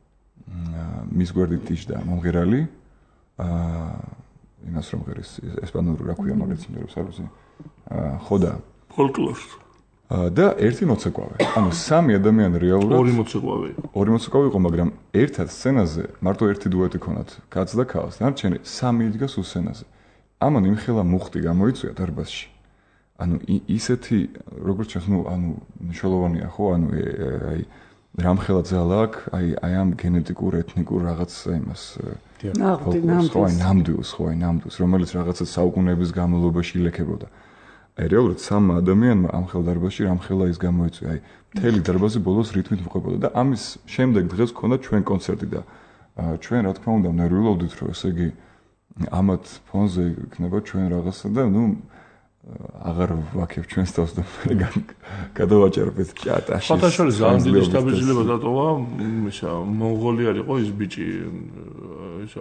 მის გვერდით ტიჟდა მომღერალი აა იმას რომ ღერის ესპანური რა ქვია მაგაც იმერებს არუზე აა ხო და ფოლკლორს და ერთი მოცეკვავე ანუ სამი ადამიანი რეალურად ორი მოცეკვავე ორი მოცეკვავე იყო მაგრამ ერთად სცენაზე მარტო ერთი დუეტი ქონათ კაც და ქალს დარჩენი სამი იდგა სულ სცენაზე ამან იმხელა მუხტი გამოიწვია დარბაზში ანუ ისეთი როგორც ჩვენ ნუ ანუ მნიშვნელოვანია ხო ანუ აი რამხელა ძალა აქვს აი აი ამ გენეტიკურ ეთნიკურ რაღაც იმას ნამდვილს ნამდვილს ხო აი ნამდვილს რომელიც რაღაცა საუკუნეების განმავლობაში ილექებოდა აი რეალურად სამ ადამიანმა ამ ხელ დარბაზში რამხელა ის გამოიწვია აი მთელი დარბაზი ბოლოს რიტმით ვყვებოდა და ამის შემდეგ დღეს გქონდა ჩვენ კონცერტი და ჩვენ რა თქმა უნდა ნერვიულობდით რომ ესე იგი ამათ ფონზე იქნება ჩვენ რაღაცა და ნუ აღარ ვაკებ ჩვენს თავს და გადავაჭერებთ ჭატაში. ფოტოშორის ძალიან დიდი სტაბილიზება დატოვა, ისა მონღოლი არისო ის ბიჭი ისა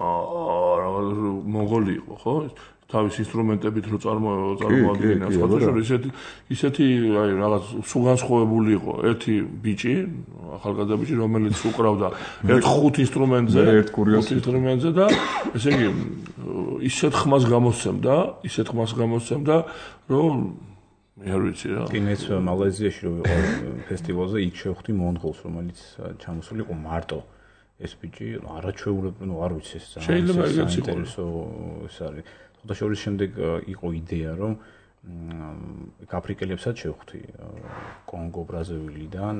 აა მონღოლი იყო, ხო? თავის ინსტრუმენტებით რო წარმოადგენდა ფოტოშორი ისეთი ისეთი აი რაღაც სუგანსხოვებული იყო. ერთი ბიჭი, ახალგაზრდა ბიჭი, რომელიც უკრავდა ერთ ხუთ ინსტრუმენტზე, ერთ კურიოზი ინსტრუმენტზე და ესე იგი ისეთ ხმას გამოსცემდა, ისეთ ხმას გამოსცემდა, რომ მე არ ვიცი რა. კიდეც მალაიზიაში რო ვიყო ფესტივალზე, იქ შევხვდი მონღოლს, რომელიც ჩამოსული იყო მარტო. ეს ბიჭი არაჩვეულებრივ, ნუ არ ვიცი ეს შეიძლება ეგეც იყო. ეს არის. ფოტოშორის შემდეგ იყო იდეა, რომ აფრიკელებსაც შევხვდი კონგო, ბრაზილიიდან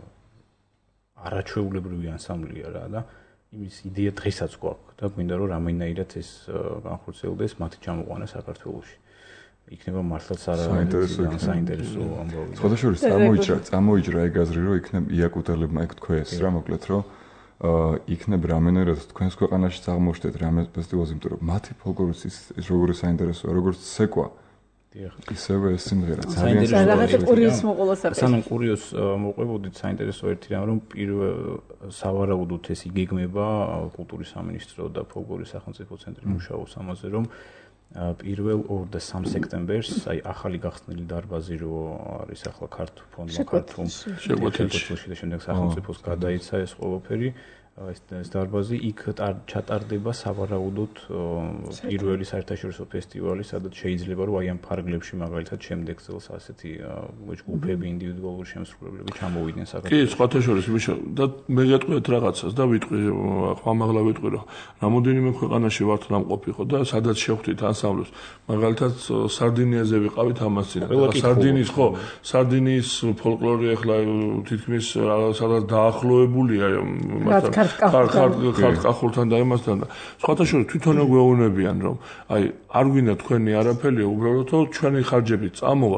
არაჩვეულებრივი ანსამბლია რა და იმის იდეა დღესაც გვაქვს და გვინდა რომ რამენაირად ეს განხორციელდეს მათი ჩამოყვანა საქართველოში. იქნება მართლაც საინტერესო ამბავი. ფოტოშორის წამოიჭრა, წამოიჭრა ეგ აზრი, რომ იქნებ იაკუტელებმა ეგ თქვეს რა მოკლედ რომ აა იქნებ რამენერად თქვენს ქვეყანაში აღმოჩნდეთ რამე ფესტივალზე, იმიტომ რომ მათი ფოლკლორის ის როგორი საინტერესოა, როგორც ცეკვა. დიახ. ისევე ეს სიმღერა ძალიან საინტერესოა. კურიოზს მოყოლას აკეთებს. სანამ კურიოზს მოყვებოდით, საინტერესო ერთი რამ რომ პირველ სავარაუდოდ ეს იგეგმება კულტურის სამინისტრო და ფოლკლორის სახელმწიფო ცენტრი მუშაობს ამაზე, რომ პირველ ორ და სამ სექტემბერს, აი ახალი გახსნილი დარბაზი რო არის ახლა ქართულ ფონდმა ქართულ შეგვეთილში და შემდეგ სახელმწიფოს გადაიცა ეს ყველაფერი ეს დარბაზი იქ ჩატარდება სავარაუდოდ პირველი საერთაშორისო ფესტივალი, სადაც შეიძლება რომ აი ამ ფარგლებში მაგალითად შემდეგ წელს ასეთი ჯგუფები, ინდივიდუალური შემსრულებლები ჩამოვიდნენ საქართველოში. კი, სხვათა შორის მიშა და მე გეტყვიათ რაღაცას და ვიტყვი ხმამაღლა ვიტყვი რომ რამოდენიმე ქვეყანაში ვართ ნამყოფი ხო და სადაც შევხვდით ანსამბლს. მაგალითად სარდინიაზე ვიყავით ამას წინ. სარდინიის ხო, სარდინიის ფოლკლორი ახლა თითქმის სადაც დაახლოებულია მასთან ხალხთან და იმასთან და სხვათა შორის თვითონ გვეუბნებიან რომ აი არ გვინდა თქვენი არაფერი უბრალოდ ჩვენი ხარჯებით წამოვალთ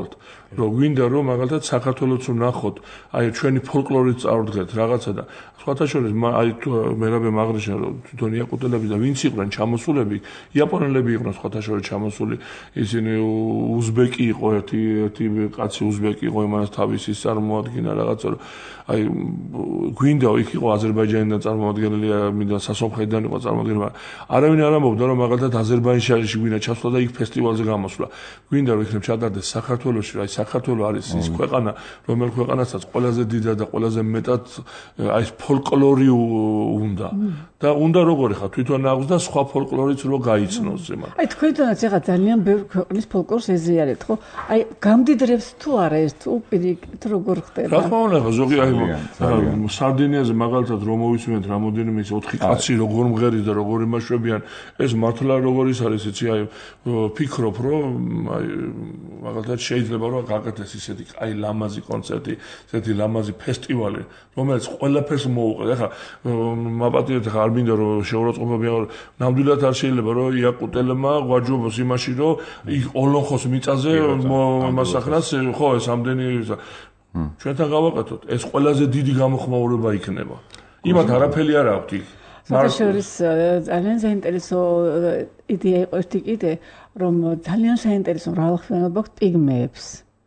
რომ გვინდა რომ მაგალითად საქართველოს ვნახოთ, აი ჩვენი ფოლკლორით წავდგეთ რაღაცა და სხვათა შორის აი მერაბე მაღნიშნა რომ თვითონ იაკუტელები და ვინც იყვნენ ჩამოსულები, იაპონელები იყვნენ სხვათა შორის ჩამოსული, ისინი უზბეკი იყო ერთი ერთი კაცი უზბეკი იყო, იმანაც თავისი წარმოადგენა რაღაცა რომ აი გვინდა იქ იყო აზერბაიჯანიდან წარმოადგენელი, მინდა სასოფლიდან იყო წარმოადგენელი, არავინ არ ამბობდა რომ მაგალითად აზერბაიჯანში გვინდა ჩასვლა და იქ ფესტივალზე გამოსვლა. გვინდა რომ იქნებ ჩადარდეს საქართველოში, აი საქართველო არის ის ქვეყანა, რომელიც ქვეყანასაც ყველაზე დიდად და ყველაზე მეტად აი ფოლკლორი უნდა და უნდა როგორი ხარ თვითონ აქვს და სხვა ფოლკლორიც რო გაიცნოს ზემოთ. აი თქვენთანაც ეხა ძალიან ბევრი ქვეყნის ფოლკლორს ეზიარებთ, ხო? აი გამდიდრებს თუ არა ეს თუ პირიქით როგორ ხდება? რა თქმა უნდა, ზოგი აი სარდინიაზე მაგალითად რომ მოვისმენთ რამოდენიმე ის ოთხი კაცი როგორ მღერის და როგორ იმაშვებიან, ეს მართლა როგორ ის არის, იცი აი ფიქრობ რომ აი მაგალითად შეიძლება რომ გაკეთდეს ისეთი აი ლამაზი კონცერტი, ესეთი ლამაზი ფესტივალი, რომელიც ყველაფერს მოუყევს. ეხლა მაპატიეთ ხა არ მინდა რომ შეურაცხყოფებიან, ნამდვილად არ შეიძლება რომ იაკუტელებმა გვაჯობოს იმაში რომ იქ ოლონხოს მიწაზე მასახნას ხო ეს ამდენი ჩვენთან გავაკეთოთ, ეს ყველაზე დიდი გამოხმაურება იქნება. იმათ არაფერი არ აქვს იქ. საერთოდ ძალიან საინტერესო იდეა იყო ერთი კიდე, რომ ძალიან საინტერესო მრავალხმიანობა აქვს პიგმეებს.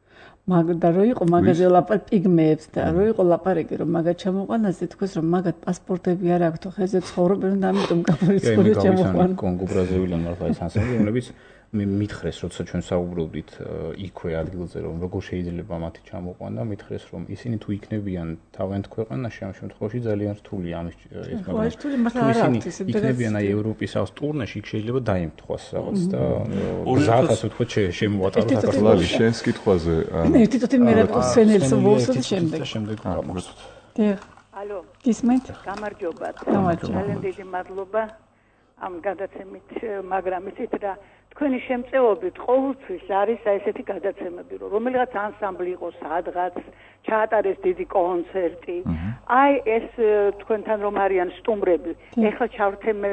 მაგდა რო იყო მაგაზე ლაპარაკი პიგმეებს და რო იყო ლაპარაკი რომ მაგათ ჩამოყვანაზე თქვეს რომ მაგათ პასპორტები არ აქვს, ხეზე ცხოვრობენ და ამიტომ გამორიცხული ჩამოყვან. კონგო ბრაზილიდან მართლა ის ანსამბლი, რომლებიც მე მითხრეს, როცა ჩვენ საუბრობდით იქვე ადგილზე, რომ როგორ შეიძლება მათი ჩამოყვანა, მითხრეს, რომ ისინი თუ იქნებიან თავიანთ ქვეყანაში, ამ შემთხვევაში ძალიან რთულია ამის ეს მაგრამ ისინი იქნებიან აი ევროპის აქვს ტურნეში, იქ შეიძლება დაემთხვას რაღაც და გზად ასე ვთქვათ შემოვატაროთ საქართველოში. შენს კითხვაზე ერთი თვითონ მე რა სვენელს ვუსვათ შემდეგ. შემდეგ გამოსვით. დიახ. ალო. გისმენთ? გამარჯობა. გამარჯობა. ძალიან დიდი მადლობა ამ გადაცემით, მაგრამ ისეთ რა თქვენი შემწეობით ყოველთვის არის აი ესეთი გადაცემები, რომ რომელიღაც ანსამბლი იყოს სადღაც, ჩაატარეს დიდი კონცერტი. აი ეს თქვენთან რომ არიან სტუმრები, ეხლა ჩავრთე მე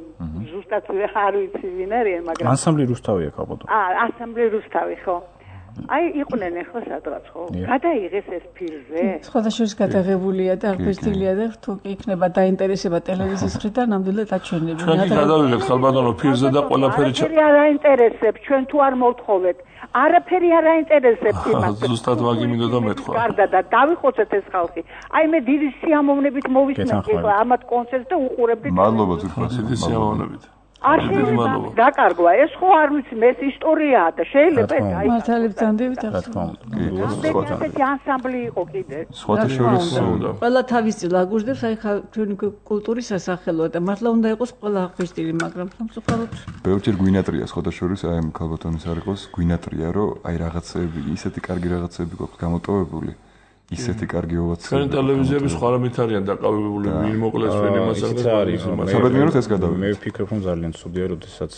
ზუსტად არ ვიცი ვინ არიან, მაგრამ ანსამბლი რუსთავია კაბოდო. აა, ანსამბლი რუსთავი ხო? აი იყვნენ ახლა სადღაც ხო? გადაიღეს ეს ფირზე? სხვადასხვა გადაღებულია და აღბეჭდილია და თუ იქნება დაინტერესება ტელევიზიის მხრიდან, ნამდვილად აჩვენებენ. ჩვენ კი გადავიღეთ ხალბატონო ფირზე და ყველაფერი ჩა. არაფერი არ აინტერესებს, ჩვენ თუ არ მოვთხოვეთ. არაფერი არ აინტერესებს იმას. ზუსტად ვაგი მინდოდა მეთქვა. გარდა და დავიხოცეთ ეს ხალხი. აი მე დიდი სიამოვნებით მოვისმენთ ახლა ამათ კონცერტს და უყურებდით. მადლობა თვითონ დიდი სიამოვნებით. არ შეიძლება დაკარგვა, ეს ხო არ ვიცი, ეს ისტორიაა და შეიძლება ეს აი მართალებს რა თქმა უნდა. ესეთი ანსამბლი იყო კიდე. სხვათა შორის ყველა თავის ლაგურდებს აი ჩვენი კულტურის სასახელოა და მართლა უნდა იყოს ყველა აღბეჭდილი, მაგრამ სამწუხაროდ ბევრჯერ გვინატრია სხვათა შორის აი ამ ქალბატონის არ იყოს გვინატრია, რომ აი რაღაცეები, ისეთი კარგი რაღაცეები გვაქვს გამოტოვებული. ისეთი კარგი ოვაცია. ჩვენ ტელევიზიების სხვა რამით არიან დაკავებული, ვინ მოკლეს, ვინ იმას არის. საბედნიეროდ ეს გადავიდა. მე ვფიქრობ, რომ ძალიან ცუდია, როდესაც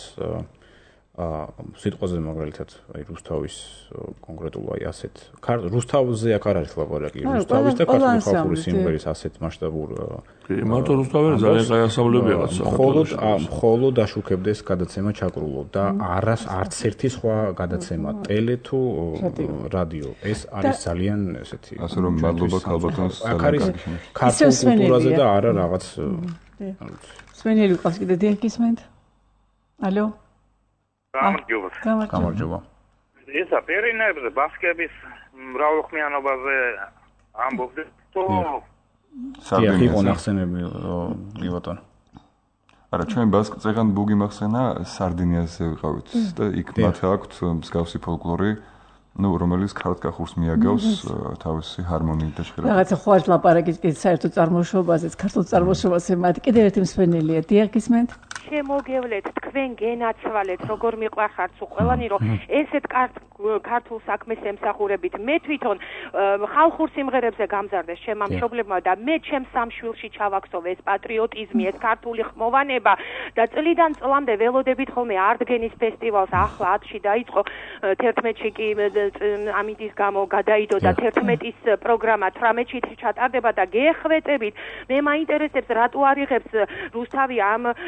აა სიტყვაზე მაგალითად აი რუსთავის კონკრეტულ აი ასეთ რუსთავზე აქ არ არის ლაპარაკი, რუსთავის და ქართული ხალხური სიმღერის ასეთ მასშტაბურ მარტო რუსთავი ძალიან კაი ასამბლეებია გასა. მხოლოდ მხოლოდ აშუქებდეს გადაცემა ჩაკრულო და არას არც ერთი სხვა გადაცემა, ტელე თუ რადიო. ეს არის ძალიან ესეთი. ასე რომ მადლობა ქალბატონს აქ არის ქართულ კულტურაზე და არა რაღაც სვენელი ყავს კიდე დიახ გისმენთ? ალო? გამარჯობა. გამარჯობა. ისა პერინებზე ბასკების მრავალხმიანობაზე ამბობდით თუ სარდინიაზე იყო ნახსენები ბატონ. არა, ჩვენ ბასკ წეგან ბუგი მახსენა სარდინიაზე ვიყავით და იქ მათ აქვთ მსგავსი ფოლკლორი, ну, რომელიც ქართკახურს მიაგავს თავისი ჰარმონიით და ჟღერადობით. რაღაცა ხო არის ლაპარაკი კიდე საერთო წარმოშობაზეც, ქართულ წარმოშობაზე მათ კიდევ ერთი მსვენელია. დიახ გისმენთ? შემოგევლეთ, თქვენ გენაცვალეთ, როგორ მიყვარხართ ყველანი, რომ ესეთ ქართულ საქმეს ემსახურებით. მე თვითონ ხალხურ სიმღერებზე გამზარდეს ჩემმა მშობლებმა და მე ჩემს სამშვილში ჩავაქსოვე ეს პატრიოტიზმი, ეს ქართული ხმოვანება და წლიდან წლამდე ველოდებით ხოლმე არდგენის ფესტივალს. ახლა ათში დაიწყო, თერთმეტში კი ამიტის გამო გადაიდო და თერთმეტის პროგრამა თვრამეტში ჩატარდება და გეხვეწებით. მე მაინტერესებს, რატო არ იღებს რუსთავი ამ ფესტივალს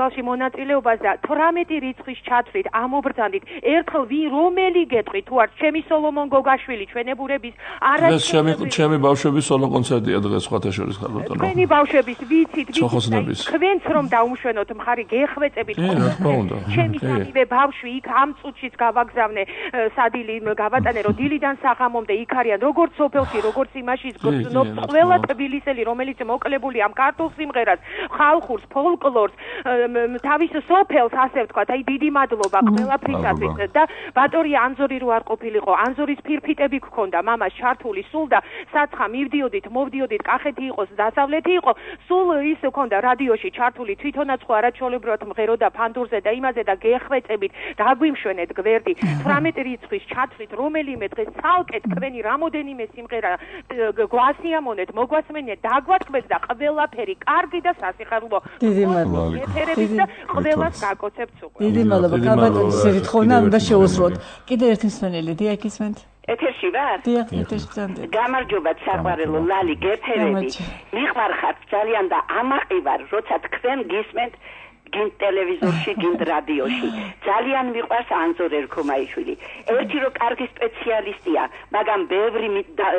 ფესტივალში მონაწილეობას და თვრამეტი რიცხვის ჩათვლით ამობრძანდით ერთხელ ვინ რომელი გეტყვით თუ არ ჩემი სოლომონ გოგაშვილი ჩვენებურების არა ჩემი ბავშვების სოლო კონცერტია დღეს სხვათა შორის ხალხო თქვენი ბავშვების ვიცით ვიცით თქვენც რომ დაუმშვენოთ მხარი გეხვეწებით ჩემი სამივე ბავშვი იქ ამ წუთშიც გავაგზავნე სადილი გავატანე რომ დილიდან საღამომდე იქ არიან როგორც სოფელში როგორც იმაში გრძნობ ყველა თბილისელი რომელიც მოკლებული ამ ქართულ სიმღერას ხალხურს ფოლკლორს თავის სოფელს ასე ვთქვათ აი დიდი მადლობა ყველაფრისათვის და ბატორია ანზორი რო არ ყოფილიყო ანზორის ფირფიტები გქონდა მამას ჩართული სულ და საცხა მივდიოდით მოვდიოდით კახეთი იყოს დასავლეთი იყო სულ ის გქონდა რადიოში ჩართული თვითონაც ხო არაჩვეულებრივად მღეროდა ფანდურზე და იმაზე და გეხვეწებით დაგვიმშვენეთ გვერდი თვრამეტი რიცხვის ჩათვლით რომელიმე დღეს ცალკე თქვენი რამოდენიმე სიმღერა გვასიამონეთ მოგვასმენიეთ დაგვატკბეთ და ყველაფერი კარგი და სასიხარულო დიდი მადლობა ეთერების და ყველას გაკოცებთ უკვე დიდი მადლობა კაბატონის რითხოვნა უნდა შეუსრულოთ კიდე ერთი მსმენელი დიახ ისმენთ ეთერში ვარ? დიახ, ეთერში წამდე. გამარჯობა საყვარელო ლალი გეფერები. მიყვარხართ ძალიან და ამაყი ვარ, როცა თქვენ გისმენთ გინდ ტელევიზორში, გინდ რადიოში. ძალიან მიყვარს ანზორ ერქომაიშვილი. ერთი რო კარგი სპეციალისტია, მაგრამ ბევრი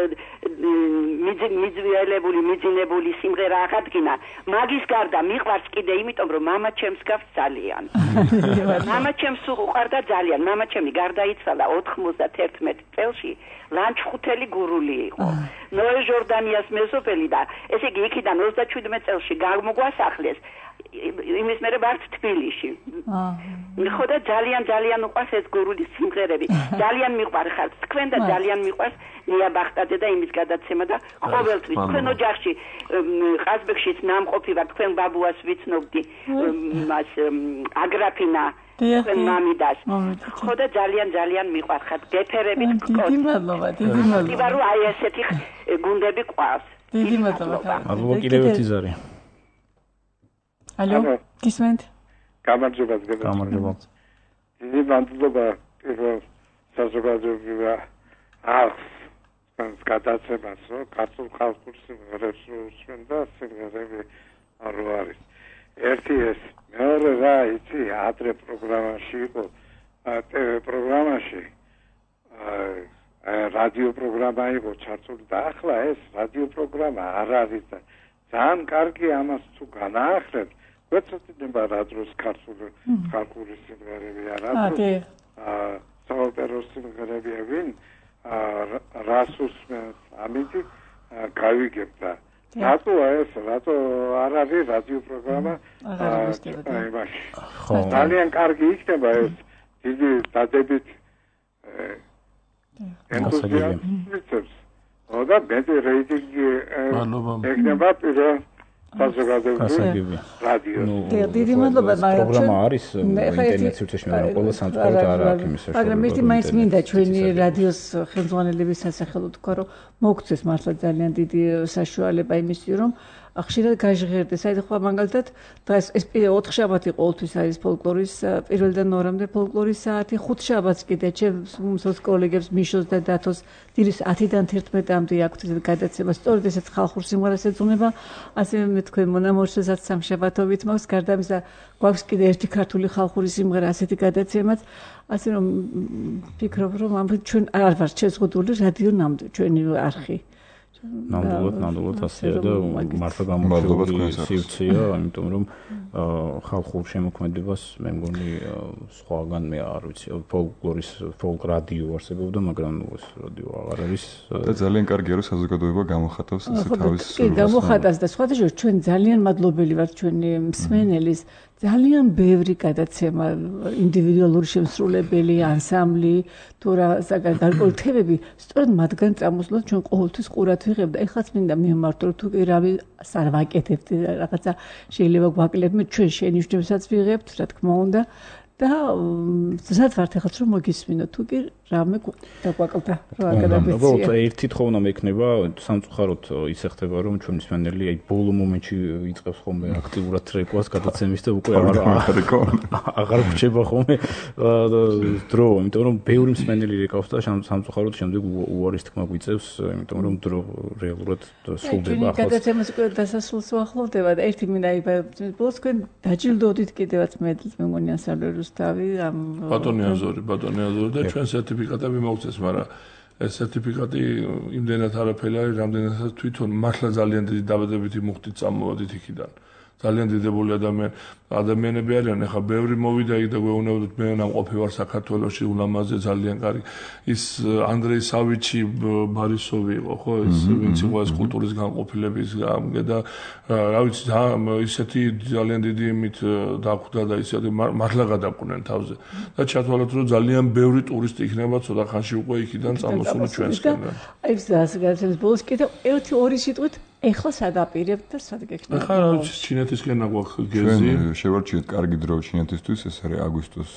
მიძველებული, მიძინებული სიმღერა აღადგინა. მაგის გარდა მიყვარს კიდე იმიტომ, რომ მამა ჩემს გავს ძალიან. მამა ჩემს უყვარდა ძალიან. მამა ჩემი გარდაიცვალა ოთხმოცდაერთმეტ წელში. ლანჩხუთელი გურული იყო. ნოე ჟორდანიას მეზობელი და ესე იგი იქიდან ოცდაჩვიდმეტ წელში გამოგვასახლეს. იმის მერე ვართ თბილისში. ხო და ძალიან ძალიან უყვარს ეს გურული სიმღერები. ძალიან მიყვარხართ თქვენ და ძალიან მიყვარს ნია ბახტაძე და იმის გადაცემა და ყოველთვის თქვენ ოჯახში ყაზბეგშიც ნამყოფი ვარ თქვენ ბაბუას ვიცნობდი მას აგრაფინა თქვენ მამიდას. ხო და ძალიან ძალიან მიყვარხართ გეფერებით დიდი მადლობა დიდი მადლობა. იბა რომ აი ესეთი გუნდები ყავს. დიდი მადლობა. მადლობა კიდევ ერთი ზარი. Алло, გისმენთ? გამარჯობა, გამარჯობა. დიდი მადლობა პირველ საზოგადოება აქვს გადაცემას, რომ ქართულ ხალხურ სიმღერებს უსმენ და სიმღერები არ არის. ერთი ეს, მეორე რა იცი, ადრე პროგრამაში იყო, ტევ პროგრამაში რადიო პროგრამა იყო ჩართული და ახლა ეს რადიო პროგრამა არ არის და ძალიან კარგი ამას თუ განაახლებ ვეცოდინება რა დროს ქართული ხალხური სიმღერები არა აა საოპერო სიმღერებია ვინ რას უსმენთ ამიტომ გავიგებდა რატოა ეს რატო არ არის რადიო პროგრამა იმაში ძალიან კარგი იქნება ეს დიდი დადებით ენთუზიაზმს და მეტი რეიტინგი ეკნება პირველ საზოგადოებრივ რადიოში. დიდი მადლობა, მაგრამ პროგრამა არის ინტერნეტ სივრცეში, მაგრამ ყველა სამწუხაროდ არ აქვს იმის საშუალება. მაგრამ ერთი მაინც მინდა ჩვენი რადიოს ხელმძღვანელების სასახელოდ თქვა, რომ მოგცეს მართლა ძალიან დიდი საშუალება იმისი, რომ ხშირად გაჟღერდეს. აი ხო მაგალითად დღეს ეს ოთხშაბათი ყოველთვის არის ფოლკლორის პირველიდან ორამდე ფოლკლორის საათი, ხუთშაბათს კიდე ჩემს მსოს კოლეგებს მიშოს და დათოს დილის ათიდან თერთმეტამდე აქვთ გადაცემა. სწორედ ესეც ხალხურ სიმღერას ეძღვნება. ასევე მე თქვენ მონამორშესაც სამშაბათობით მაქვს გარდა ამისა გვაქვს კიდე ერთი ქართული ხალხური სიმღერა ასეთი გადაცემაც. ასე რომ ფიქრობ რომ ამ ჩვენ არ ვარ შეზღუდული რადიო ნამდვილ ჩვენი არხი. ნამდვილად ნამდვილად ასეა და მართლა გამომხატული სივრცეა, ამიტომ რომ ხალხურ შემოქმედებას მე მგონი სხვაგან მე არ ვიცი, ფოლკლორის ფოლკ რადიო არსებობდა, მაგრამ ეს რადიო აღარ არის. და ძალიან კარგია რომ საზოგადოება გამოხატავს ესე თავის სურვილს. გამოხატავს და სხვათა შორის ჩვენ ძალიან მადლობელი ვართ ჩვენი მსმენელის ძალიან ბევრი გადაცემა ინდივიდუალური შემსრულებელი ანსამბლი თუ რა გარკვეულთებები სწორედ მათგან წამოსვლას ჩვენ ყოველთვის ყურად ვიღებთ და ეხლაც მინდა მიმართო თუ კი რავი არ ვაკეთებთ რაღაცა შეიძლება გვაკლებთ ჩვენ შენიშვნებსაც ვიღებთ რა თქმა უნდა და ზუსტად ვართ ახლა რომ მოგისმინო თუ კი რამე დაგვაკლდა რა გადაბეცია. უბრალოდ ერთი თხოვნა მექნება სამწუხაროდ ისე ხდება რომ ჩვენი მსმენელი აი ბოლო მომენტში იწყებს ხოლმე აქტიურად რეკვას გადაცემის და უკვე აღარ აღარ გრჩება ხოლმე დრო, იმიტომ რომ ბევრი მსმენელი რეკავს და სამწუხაროდ შემდეგ უარის თქმა გვიწევს, იმიტომ რომ დრო რეალურად სრულდება ახლა. გადაცემას უკვე დასასრულს უახლოვდება და ერთი მინდა იბა ბოლოს თქვენ დაჯილდოვდით კიდევაც მე მეგონი ანსამბლი რუსთავი ამ ბატონი აზორი, ბატონი აზორი და ჩვენ სერტიფიკატები მოგწეს, მაგრამ ეს სერტიფიკატი იმდენად არაფერი არის, რამდენადაც თვითონ მართლა ძალიან დიდი დაბადებითი მუხტით წამოვედით იქიდან. ძალიან დიდებული ადამიანი ადამიანები არიან, ახლა ბევრი მოვიდა იქ და გვეუბნებოდით მე ნამყოფი ვარ საქართველოში ულამაზე ძალიან კარგი. ის ანდრეი სავიჩი ბარისოვი იყო, ხო, ეს ვინც იყო ეს კულტურის განყოფილების გამგე და რა ვიცი, ისეთი ძალიან დიდი იმით დახვდა და ისეთი მართლა გადაყვნენ თავზე. და ჩათვალოთ რომ ძალიან ბევრი ტურისტი იქნება ცოტა ხანში უკვე იქიდან წამოსული ჩვენსკენ. აი ეს გასაგებია ბოლოს კიდევ ერთი ორი სიტყვით ეხლა სადაპირებთ და სად გექნება? ახლა რა ვიცი, ჩინეთისკენ აგვაქვს გეზი. ჩვენ შევარჩიეთ კარგი დრო ჩინეთისთვის, ეს არის აგვისტოს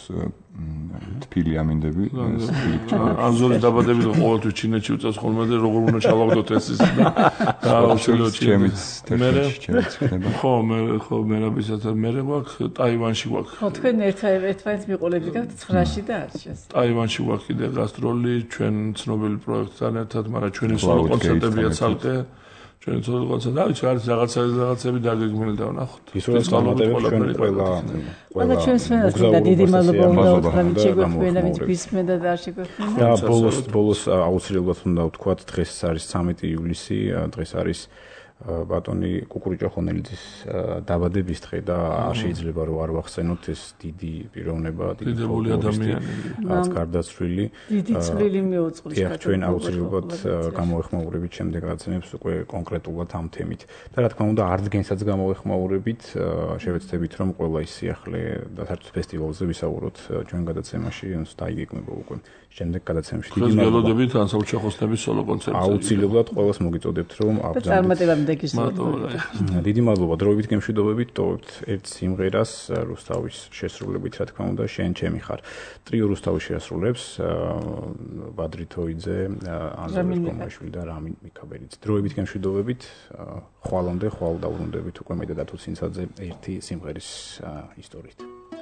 თბილი ამინდები. ანზორის დაბადებით ყოველთვის ჩინეთში უწევს ხოლმე და როგორ უნდა ჩავაგდოთ ეს ის და აუცილებლად ჩემიც თერჩში ჩემიც ხდება. ხო, მე ხო მერაბისაც მე გვაქვს ტაივანში გვაქვს. ხო, თქვენ ერთმანეთს მიყოლები გაქვთ ცხრაში და არჩეს. ტაივანში გვაქვს კიდე გასტროლი, ჩვენ ცნობილი პროექტთან ერთად, მაგრამ ჩვენი სოლო კონცერტებია ცალკე. ჩვენ ცოტა კონცერტი, რა ვიცი, არის რაღაცა რაღაცები დაგეგმილი და ვნახოთ. ის რა სტანდარტები ჩვენ ყველა ყველა ჩვენს მენაჟმენტს დიდი მადლობა უნდა ვთქვა, შეგვეხვენა, ვინც გვისმენდა და არ შეგვეხვენა. და ბოლოს ბოლოს აუცილებლად უნდა ვთქვა, დღეს არის ცამეტი ივლისი, დღეს არის ბატონი კუკურიჭა ხონელიძის დაბადების დღე და არ შეიძლება რომ არ ვახსენოთ ეს დიდი პიროვნება, დიდი ადამიანი, რაც გარდაცვლილი. დიდი წვლილი მიუძღვის ჩვენ ჩვენ აუცილებლად გამოვეხმაურებით შემდეგ რაცემებს უკვე კონკრეტულად ამ თემით. და რა თქმა უნდა, არდგენსაც გამოვეხმაურებით, შევეცდებით რომ ყველა ის სიახლე და საერთოდ ფესტივალზე ვისაუბროთ ჩვენ გადაცემაში, დაიგეგმება უკვე შემდეგ გადაცემაში. დიდი მადლობა ანსამბლ ჩეხოსლების სოლო კონცერტზე. აუცილებლად ყველას მოგიწოდებთ რომ აბზანდეთ დიდი მადლობა დროებით გემშვიდობებით, ტოვებთ ერთ სიმღერას რუსთავის შესრულებით, რა თქმა უნდა, შენ ჩემი ხარ. ტრიო რუსთავი შეასრულებს ბადრი თოიძე, ანზორ კომაშვილი და რამინ მიქაბერიძე. დროებით გემშვიდობებით, ხვალამდე ხვალ დავრუნდებით უკვე მე და დათო ცინცაძე ერთი სიმღერის ისტორიით.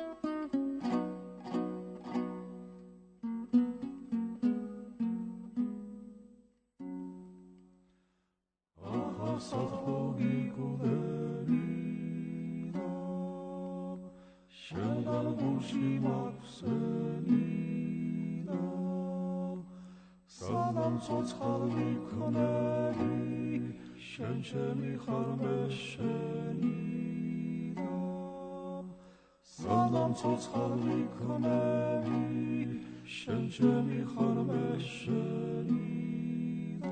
ცოცხალი ქნები შენ ჩემი ხარ მე შენი და სანამ ცოცხალი ქნები შენ ჩემი ხარ მე შენი და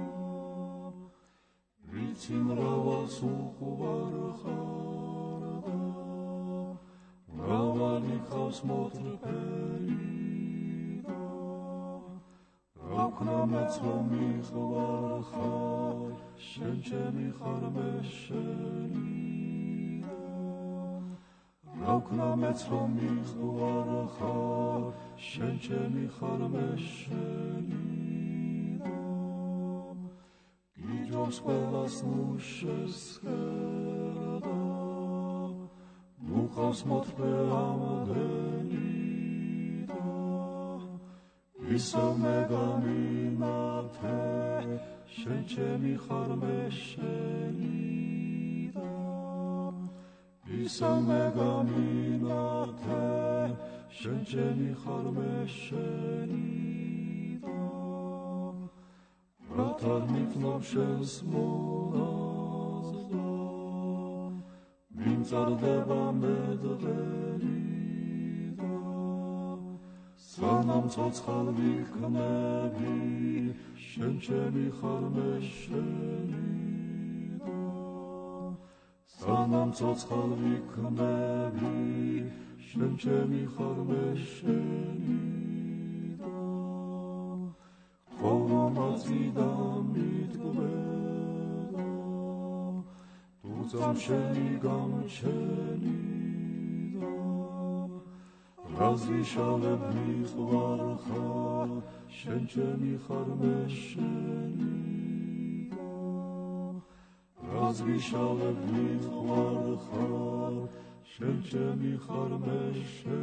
ვიცი მრავალს უყვარ ხარ და მრავალი ხავს მოტრფელი Raknamet romi khwar khar shen chemi khar me sheni Raknamet romi khwar khar shen chemi khar me sheni Gijos pelas nushes kherda Nukhas motre amdeni Isel megaminate, shen chemi khar me sheni da. Isel megaminate, shen chemi khar me sheni da. Ratar mitlob shens monazda, mintzar deba medveri. Sanam ცოცხალი ქნები შენ ჩემი ხარ მე შენი და Sanam ცოცხალი ქნები შენ ჩემი ხარ მე შენი და ხომაცი და მიტგვედა თუ ძამ შენი გამჩენი razvishalev mikhvarkha shen chemi khar meshenida razvishalev mikhvarkha shen chemi khar meshenida